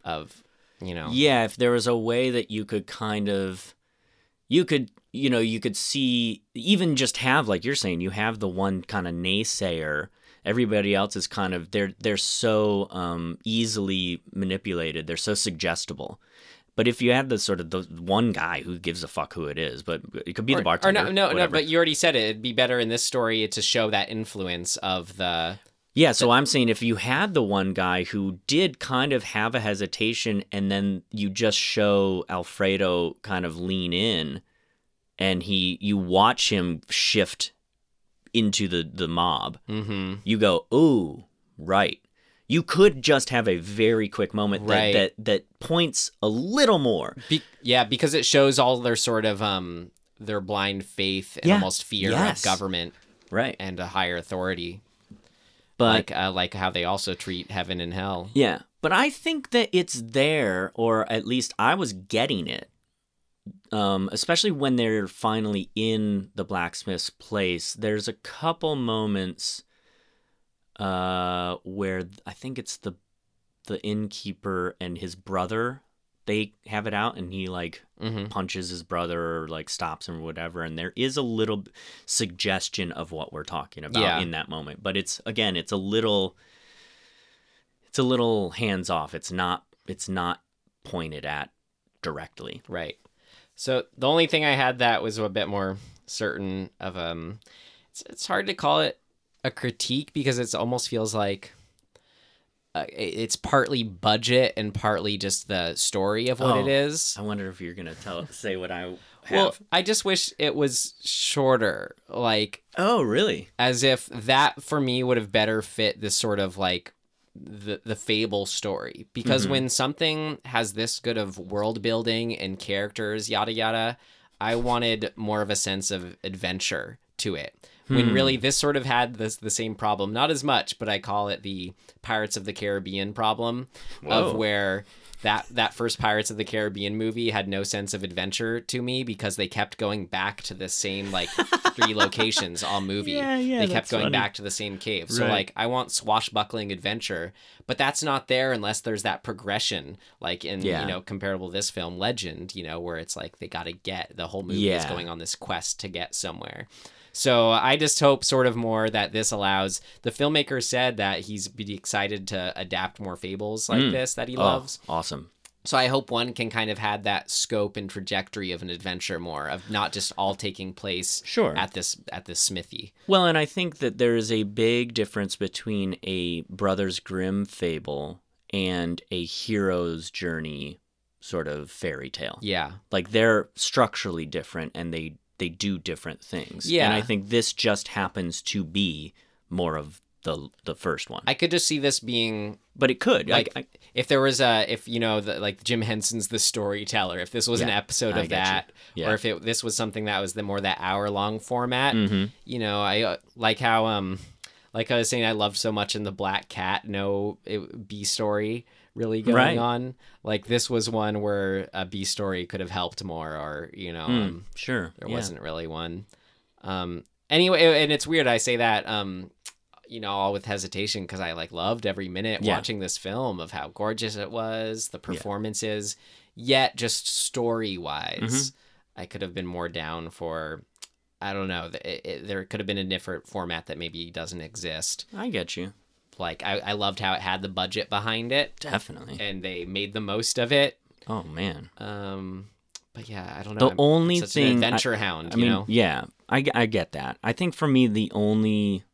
Yeah, if there was a way that you could kind of, you could see, even just have, like you're saying, you have the one kind of naysayer. Everybody else is kind of, they're so easily manipulated. They're so suggestible. But if you had the sort of the one guy who gives a fuck who it is, but it could be the bartender. No, but you already said it. It'd be better in this story to show that influence of the... Yeah, so I'm saying if you had the one guy who did kind of have a hesitation, and then you just show Alfredo kind of lean in, and you watch him shift into the mob, you go, ooh, right. You could just have a very quick moment that points a little more. Because it shows all their sort of their blind faith and almost fear of government, and a higher authority. But like how they also treat heaven and hell. Yeah, but I think that it's there, or at least I was getting it, especially when they're finally in the blacksmith's place. There's a couple moments where I think it's the innkeeper and his brother, they have it out, and he like punches his brother or like stops him or whatever, and there is a little suggestion of what we're talking about in that moment, but it's a little hands off. It's not pointed at directly. Right. So the only thing I had that was a bit more certain of it's hard to call it a critique because it almost feels like it's partly budget and partly just the story of what it is. I wonder if you're gonna say what I have. Well, I just wish it was shorter. Like, oh, really? as if that for me would have better fit this sort of like the Fable story. Because when something has this good of world building and characters, yada yada, I wanted more of a sense of adventure to it. When really this sort of had the same problem, not as much, but I call it the Pirates of the Caribbean problem. Whoa. Of where that first Pirates of the Caribbean movie had no sense of adventure to me because they kept going back to the same like 3 locations all movie. Yeah, they kept going funny. back to the same cave. So Right. like I want swashbuckling adventure, but that's not there unless there's that progression like in comparable to this film Legend, where it's like they got to get the whole movie is going on this quest to get somewhere. So I just hope sort of more that this allows the filmmaker said that he's be excited to adapt more fables like this that he loves. Awesome. So I hope one can kind of have that scope and trajectory of an adventure more of not just all taking place at this smithy. Well, and I think that there is a big difference between a Brothers Grimm fable and a hero's journey sort of fairy tale. Yeah. Like they're structurally different and they do different things. Yeah. And I think this just happens to be more of the first one. I could just see this being, but it could. Like, if there was like Jim Henson's The Storyteller, if this was an episode of that, or if this was something that was more that hour-long format, I like how, like I was saying, I loved so much in The Black Cat, B story really going on. Like this was one where a B story could have helped more, or sure, there wasn't really one. Anyway, and it's weird I say that all with hesitation because I like loved every minute watching this film of how gorgeous it was, the performances, yet just story wise I could have been more down for, I don't know, there could have been a different format that maybe doesn't exist. I get you. Like, I loved how it had the budget behind it. Definitely. And they made the most of it. Oh, man. But yeah, I don't know. The only thing... an adventure hound, I mean, yeah, I get that. I think for me, the only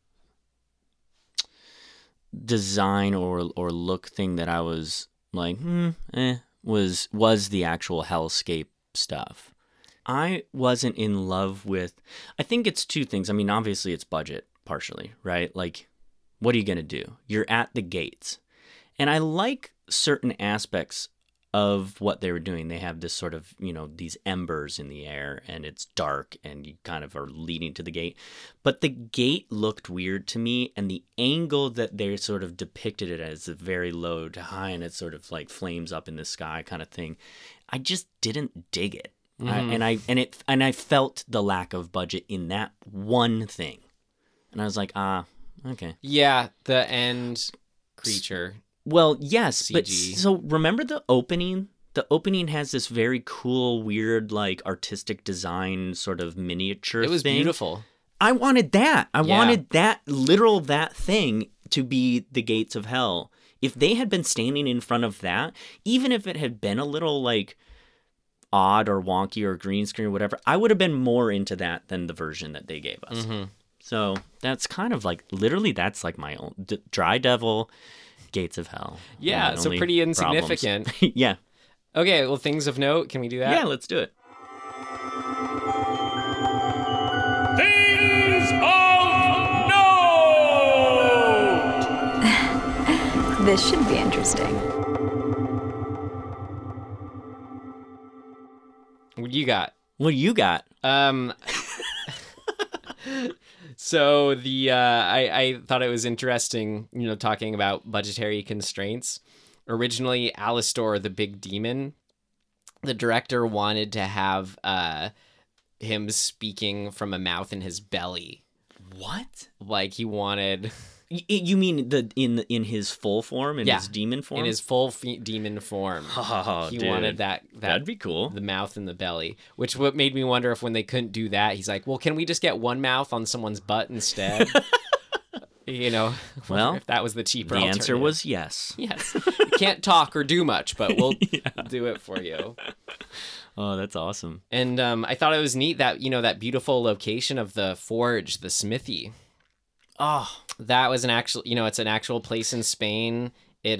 design or look thing that I was like, was the actual hellscape stuff. I wasn't in love with... I think it's 2 things. I mean, obviously, it's budget, partially, right? Like... what are you going to do? You're at the gates. And I like certain aspects of what they were doing. They have this sort of, these embers in the air and it's dark and you kind of are leading to the gate. But the gate looked weird to me, and the angle that they sort of depicted it as very low to high and it sort of like flames up in the sky kind of thing. I just didn't dig it. And I felt the lack of budget in that one thing. And I was like, okay. Yeah, the end creature. Well, yes, CG. but so remember the opening? The opening has this very cool, weird, like artistic design sort of miniature thing. It was beautiful. I wanted that. I wanted that thing to be the gates of hell. If they had been standing in front of that, even if it had been a little like odd or wonky or green screen or whatever, I would have been more into that than the version that they gave us. Mm-hmm. So that's kind of like, literally, that's like my own Dry Devil, Gates of Hell. Yeah, so pretty insignificant. Yeah. Okay, well, things of note. Can we do that? Yeah, let's do it. Things of note! This should be interesting. What do you got? What do you got? So I thought it was interesting, talking about budgetary constraints. Originally, Alastor, the big demon, the director wanted to have him speaking from a mouth in his belly. What? Like he wanted... You mean in his full form, his demon form? In his full demon form. Oh, he dude. wanted that. That'd be cool. The mouth and the belly, which what made me wonder if when they couldn't do that, he's like, well, can we just get one mouth on someone's butt instead? Well, if that was the cheaper the alternative. answer was yes. Yes. You can't talk or do much, but we'll do it for you. Oh, that's awesome. And I thought it was neat that, that beautiful location of the forge, the smithy. Oh, That was an actual, it's an actual place in Spain. It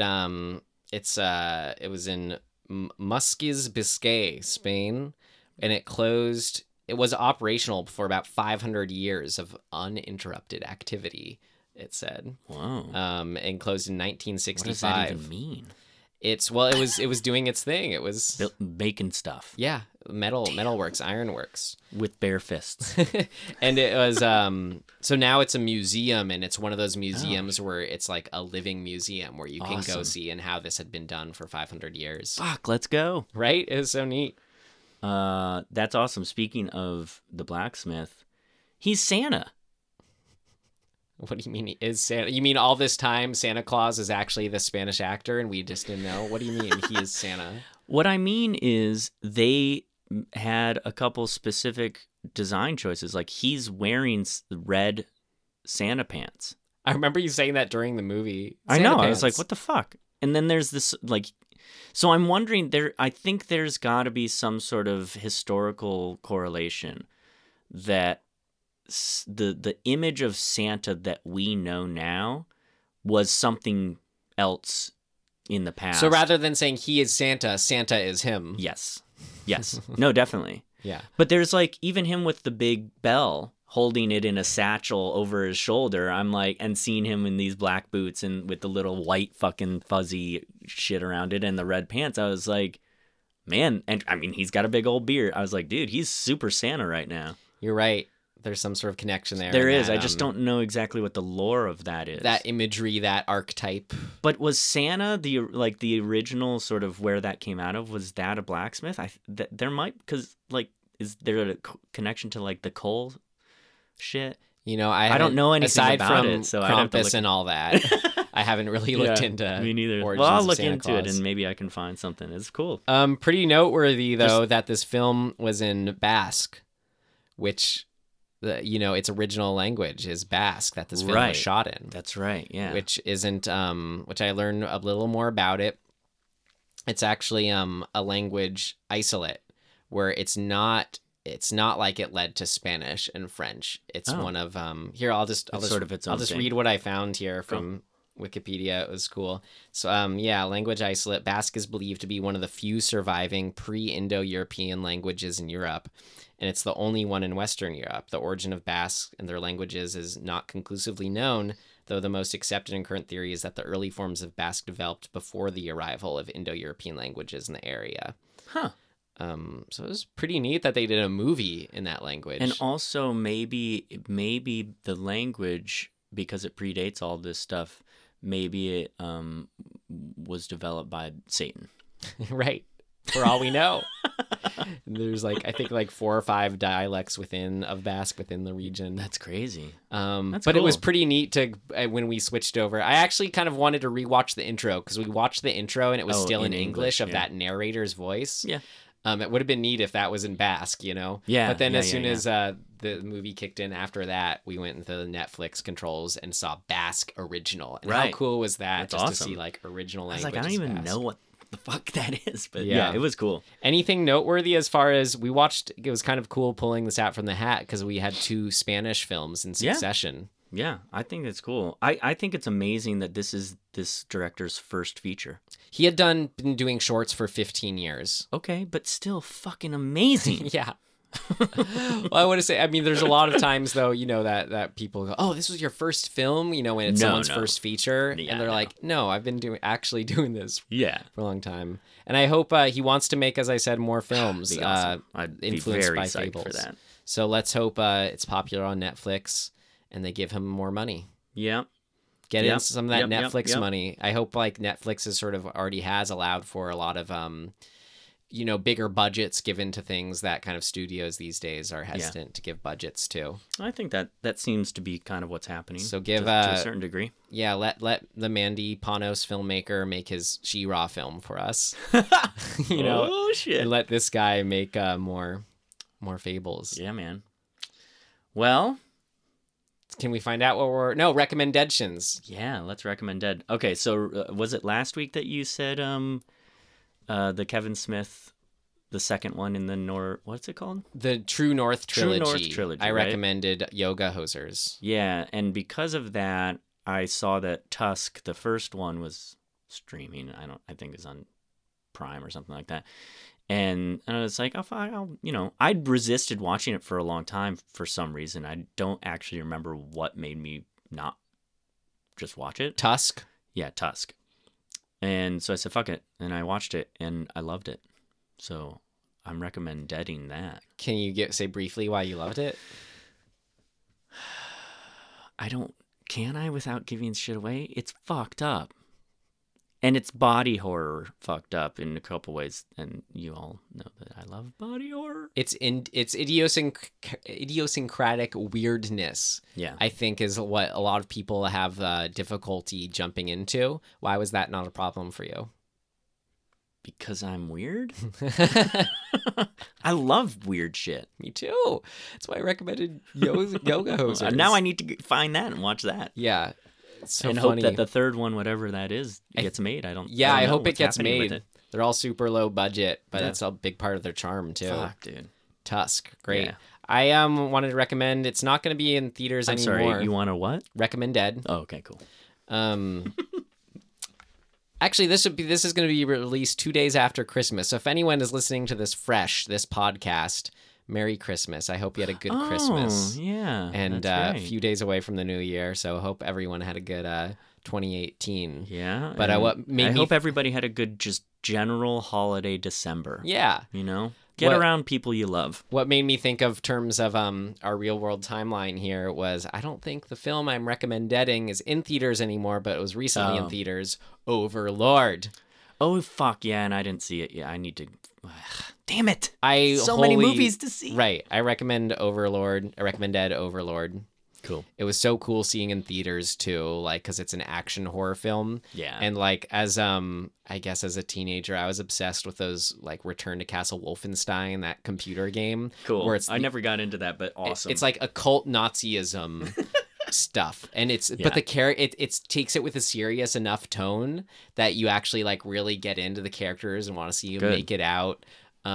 was in Musquiz, Biscay, Spain, and it closed. It was operational for about 500 years of uninterrupted activity, it said. wow. And closed in 1965. What does that even mean? It was doing its thing. It was Making stuff metalworks, ironworks. with bare fists. And it was so now it's a museum, and it's one of those museums where it's like a living museum where you can go Awesome. see and how this had been done for 500 years. Fuck, let's go. Right? It was so neat. That's awesome. Speaking of the blacksmith, he's Santa. What do you mean is Santa? You mean all this time Santa Claus is actually the Spanish actor and we just didn't know? What do you mean he is Santa? What I mean is they had a couple specific design choices. Like he's wearing red Santa pants. I remember you saying that during the movie. I know. Santa I was like, pants. what the fuck? And then there's this like, so I'm wondering I think there's got to be some sort of historical correlation that the image of Santa that we know now was something else in the past. So rather than saying he is Santa, Santa is him. Yes. No, definitely. Yeah. But there's like even him with the big bell holding it in a satchel over his shoulder. I'm like, and seeing him in these black boots and with the little white fucking fuzzy shit around it and the red pants. I was like, man, and I mean, he's got a big old beard. I was like, dude, he's super Santa right now. You're right. There's some sort of connection there. There in is. that, I just don't know exactly what the lore of that is. that imagery, that archetype. But was Santa the original sort of where that came out of? Was that a blacksmith? There might, because like, is there a connection to like the coal shit? I don't know anything aside about from it, so I'd have to Krampus look- and all that. I haven't really looked into. Me neither. origins Well, I'll of look Santa into it Claus. and maybe I can find something. It's cool. Pretty noteworthy though that this film was in Basque, which, its original language is Basque that this film Right. was shot in. That's right. Yeah. Which isn't which I learned a little more about it. It's actually a language isolate where it's not like it led to Spanish and French. It's one of here I'll just sort of its own thing. read what I found here from Wikipedia. It was cool. So language isolate. Basque is believed to be one of the few surviving pre-Indo-European languages in Europe, and it's the only one in Western Europe. The origin of Basque and their languages is not conclusively known, though the most accepted and current theory is that the early forms of Basque developed before the arrival of Indo-European languages in the area. Huh. So it was pretty neat that they did a movie in that language. And also maybe the language, because it predates all this stuff, maybe it was developed by Satan. Right. For all we know. There's I think 4 or 5 dialects of Basque within the region. That's crazy. But cool. it was pretty neat to when we switched over. I actually kind of wanted to rewatch the intro because we watched the intro and it was still in English of that narrator's voice. Yeah. It would have been neat if that was in Basque, Yeah. But then as soon yeah. as the movie kicked in after that, we went into the Netflix controls and saw Basque original. And how Right. cool was that? That's just awesome. to see original I was language. like, I don't even Basque. know what the fuck that is, but Yeah. yeah, it was cool. Anything noteworthy as far as we watched? It was kind of cool pulling this out from the hat because we had 2 Spanish films in succession. Yeah, I think it's cool. I think it's amazing that this is this director's first feature. He had been doing shorts for 15 years. Okay, but still fucking amazing. Yeah. Well, I want to say, there's a lot of times though, that people go, "Oh, this was your first film," when it's someone's first feature, Yeah, and they're like, "No, I've been actually doing this Yeah. for a long time." And I hope he wants to make, as I said, more films. Be awesome. I'd be influenced very by psyched Fables. for that. So let's hope it's popular on Netflix and they give him more money. Yeah. Get Yep, in some of that yep, Netflix yep. money. I hope Netflix is sort of already has allowed for a lot of bigger budgets given to things that kind of studios these days are hesitant to give budgets to. I think that seems to be kind of what's happening. So give to a certain degree. Yeah, let the Mandy Panos filmmaker make his She-Ra film for us. Oh shit. And let this guy make more Fables. Yeah, man. Well, Can we find out what recommendations? yeah, let's recommend Dead. Okay, so was it last week that you said the Kevin Smith the second one in the what's it called? The True North trilogy. True North trilogy, I right? recommended Yoga Hosers. Yeah, and because of that, I saw that Tusk, the first one, was streaming. I think it's on Prime or something like that. And I was like, I'd resisted watching it for a long time for some reason. I don't actually remember what made me not just watch it. Tusk? Yeah, Tusk. And so I said, fuck it. And I watched it, and I loved it. So I'm recommending that. Can you say briefly why you loved it? Can I without giving shit away? It's fucked up. And it's body horror fucked up in a couple ways. And you all know that I love body horror. It's idiosyncratic weirdness. Yeah. I think is what a lot of people have difficulty jumping into. Why was that not a problem for you? Because I'm weird? I love weird shit. Me too. That's why I recommended Yoga Hosers. Now I need to find that and watch that. Yeah. It's so and funny. Hope that the third one, whatever that is, gets made. I hope it gets happening with made. it. They're all super low budget, but Yeah. that's a big part of their charm too. Fuck, dude. Tusk, great. Yeah. I wanted to recommend. It's not going to be in theaters I'm anymore. sorry. You want to what? Recommended. Oh, okay, cool. Actually, this is going to be released 2 days after Christmas. So if anyone is listening to this podcast, Merry Christmas. I hope you had a good Christmas. Yeah. And that's a few days away from the new year. So I hope everyone had a good 2018. Yeah. But what made I me... hope everybody had a good just general holiday December. Yeah. You know? Get around people you love. What made me think of terms of our real world timeline here was I don't think the film I'm recommending is in theaters anymore, but it was recently in theaters, Overlord. Oh, fuck, yeah, and I didn't see it. Yeah, I need to... Damn it! So many movies to see. Right. I recommended Overlord. Cool. It was so cool seeing in theaters too, like, because it's an action horror film. Yeah. And like as I guess as a teenager, I was obsessed with those like Return to Castle Wolfenstein, that computer game. Cool. Where I never got into that, but awesome. It's like occult Nazism stuff, and but the it takes it with a serious enough tone that you actually like really get into the characters and want to see them make it out.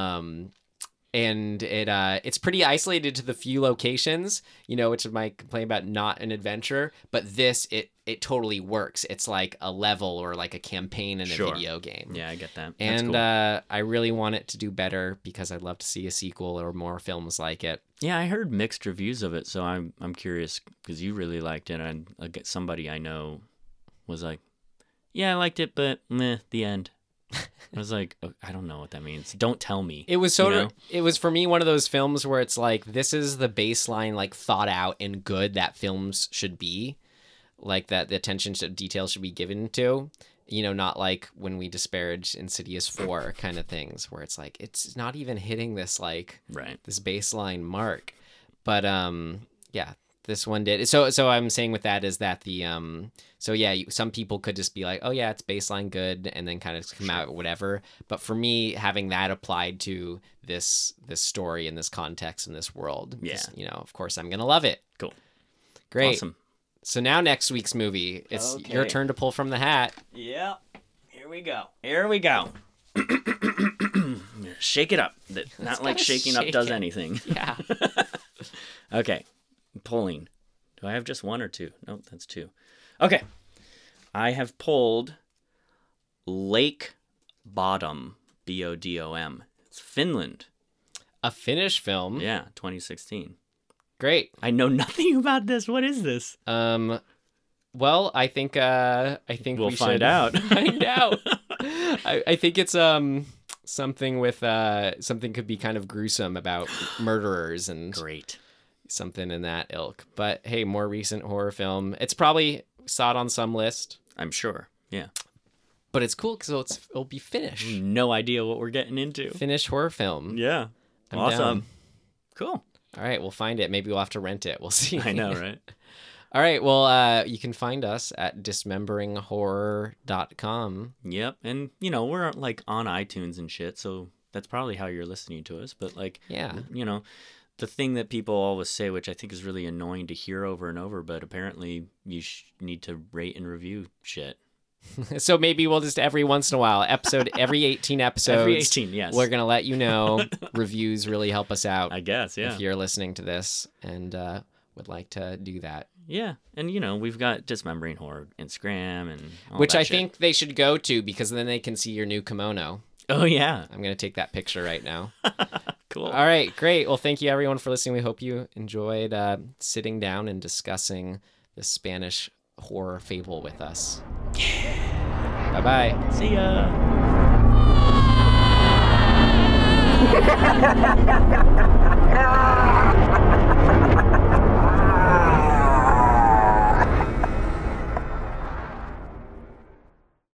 And it's pretty isolated to the few locations, which is my complaint about not an adventure. But this, it totally works. It's like a level or like a campaign in a video game. Yeah, I get that. That's cool. I really want it to do better because I'd love to see a sequel or more films like it. Yeah, I heard mixed reviews of it, so I'm curious because you really liked it, and somebody I know was like, "Yeah, I liked it, but meh, the end." I was like, oh, I don't know what that means. Don't tell me. It was it was for me one of those films where it's like, this is the baseline, like thought out and good that films should be, like that the attention to detail should be given to, not like when we disparage Insidious 4 kind of things where it's like, it's not even hitting this, like this baseline mark. But, yeah, this one did. So I'm saying with that is that some people could just be like, oh yeah, it's baseline good, and then kind of come out whatever. But for me, having that applied to this story in this context in this world, of course I'm gonna love it. Cool, great, awesome. So now next week's movie, it's your turn to pull from the hat. Yeah, here we go. Shake it up. Not like shaking up does anything. Yeah. Okay. Pulling. Do I have just one or two? Nope, that's two. Okay. I have pulled Lake Bottom, Bodom. It's Finland. A Finnish film? Yeah, 2016. Great. I know nothing about this. What is this? Well, I think we'll find out. Find out. I think it's something with something could be kind of gruesome about murderers and great. Something in that ilk. But hey, more recent horror film. It's probably saw it on some list. I'm sure. Yeah. But it's cool because it'll be Finnish. No idea what we're getting into. Finnish horror film. Yeah. I'm awesome. down. Cool. All right, we'll find it. Maybe we'll have to rent it. We'll see. I know, right? All right, well, you can find us at dismemberinghorror.com. Yep, and, we're, like, on iTunes and shit, so that's probably how you're listening to us. But, like, the thing that people always say, which I think is really annoying to hear over and over, but apparently you need to rate and review shit. So maybe we'll just every once in a while, every 18 episodes. Every 18, yes. We're going to let you know. Reviews really help us out. I guess, yeah. If you're listening to this and would like to do that. Yeah. And, we've got Dismembering Horror Instagram and all Which that I shit. think they should go to because then they can see your new kimono. Oh, yeah. I'm going to take that picture right now. Cool. All right, great. Well, thank you everyone for listening. We hope you enjoyed sitting down and discussing the Spanish horror fable with us. Yeah. Bye-bye. See ya.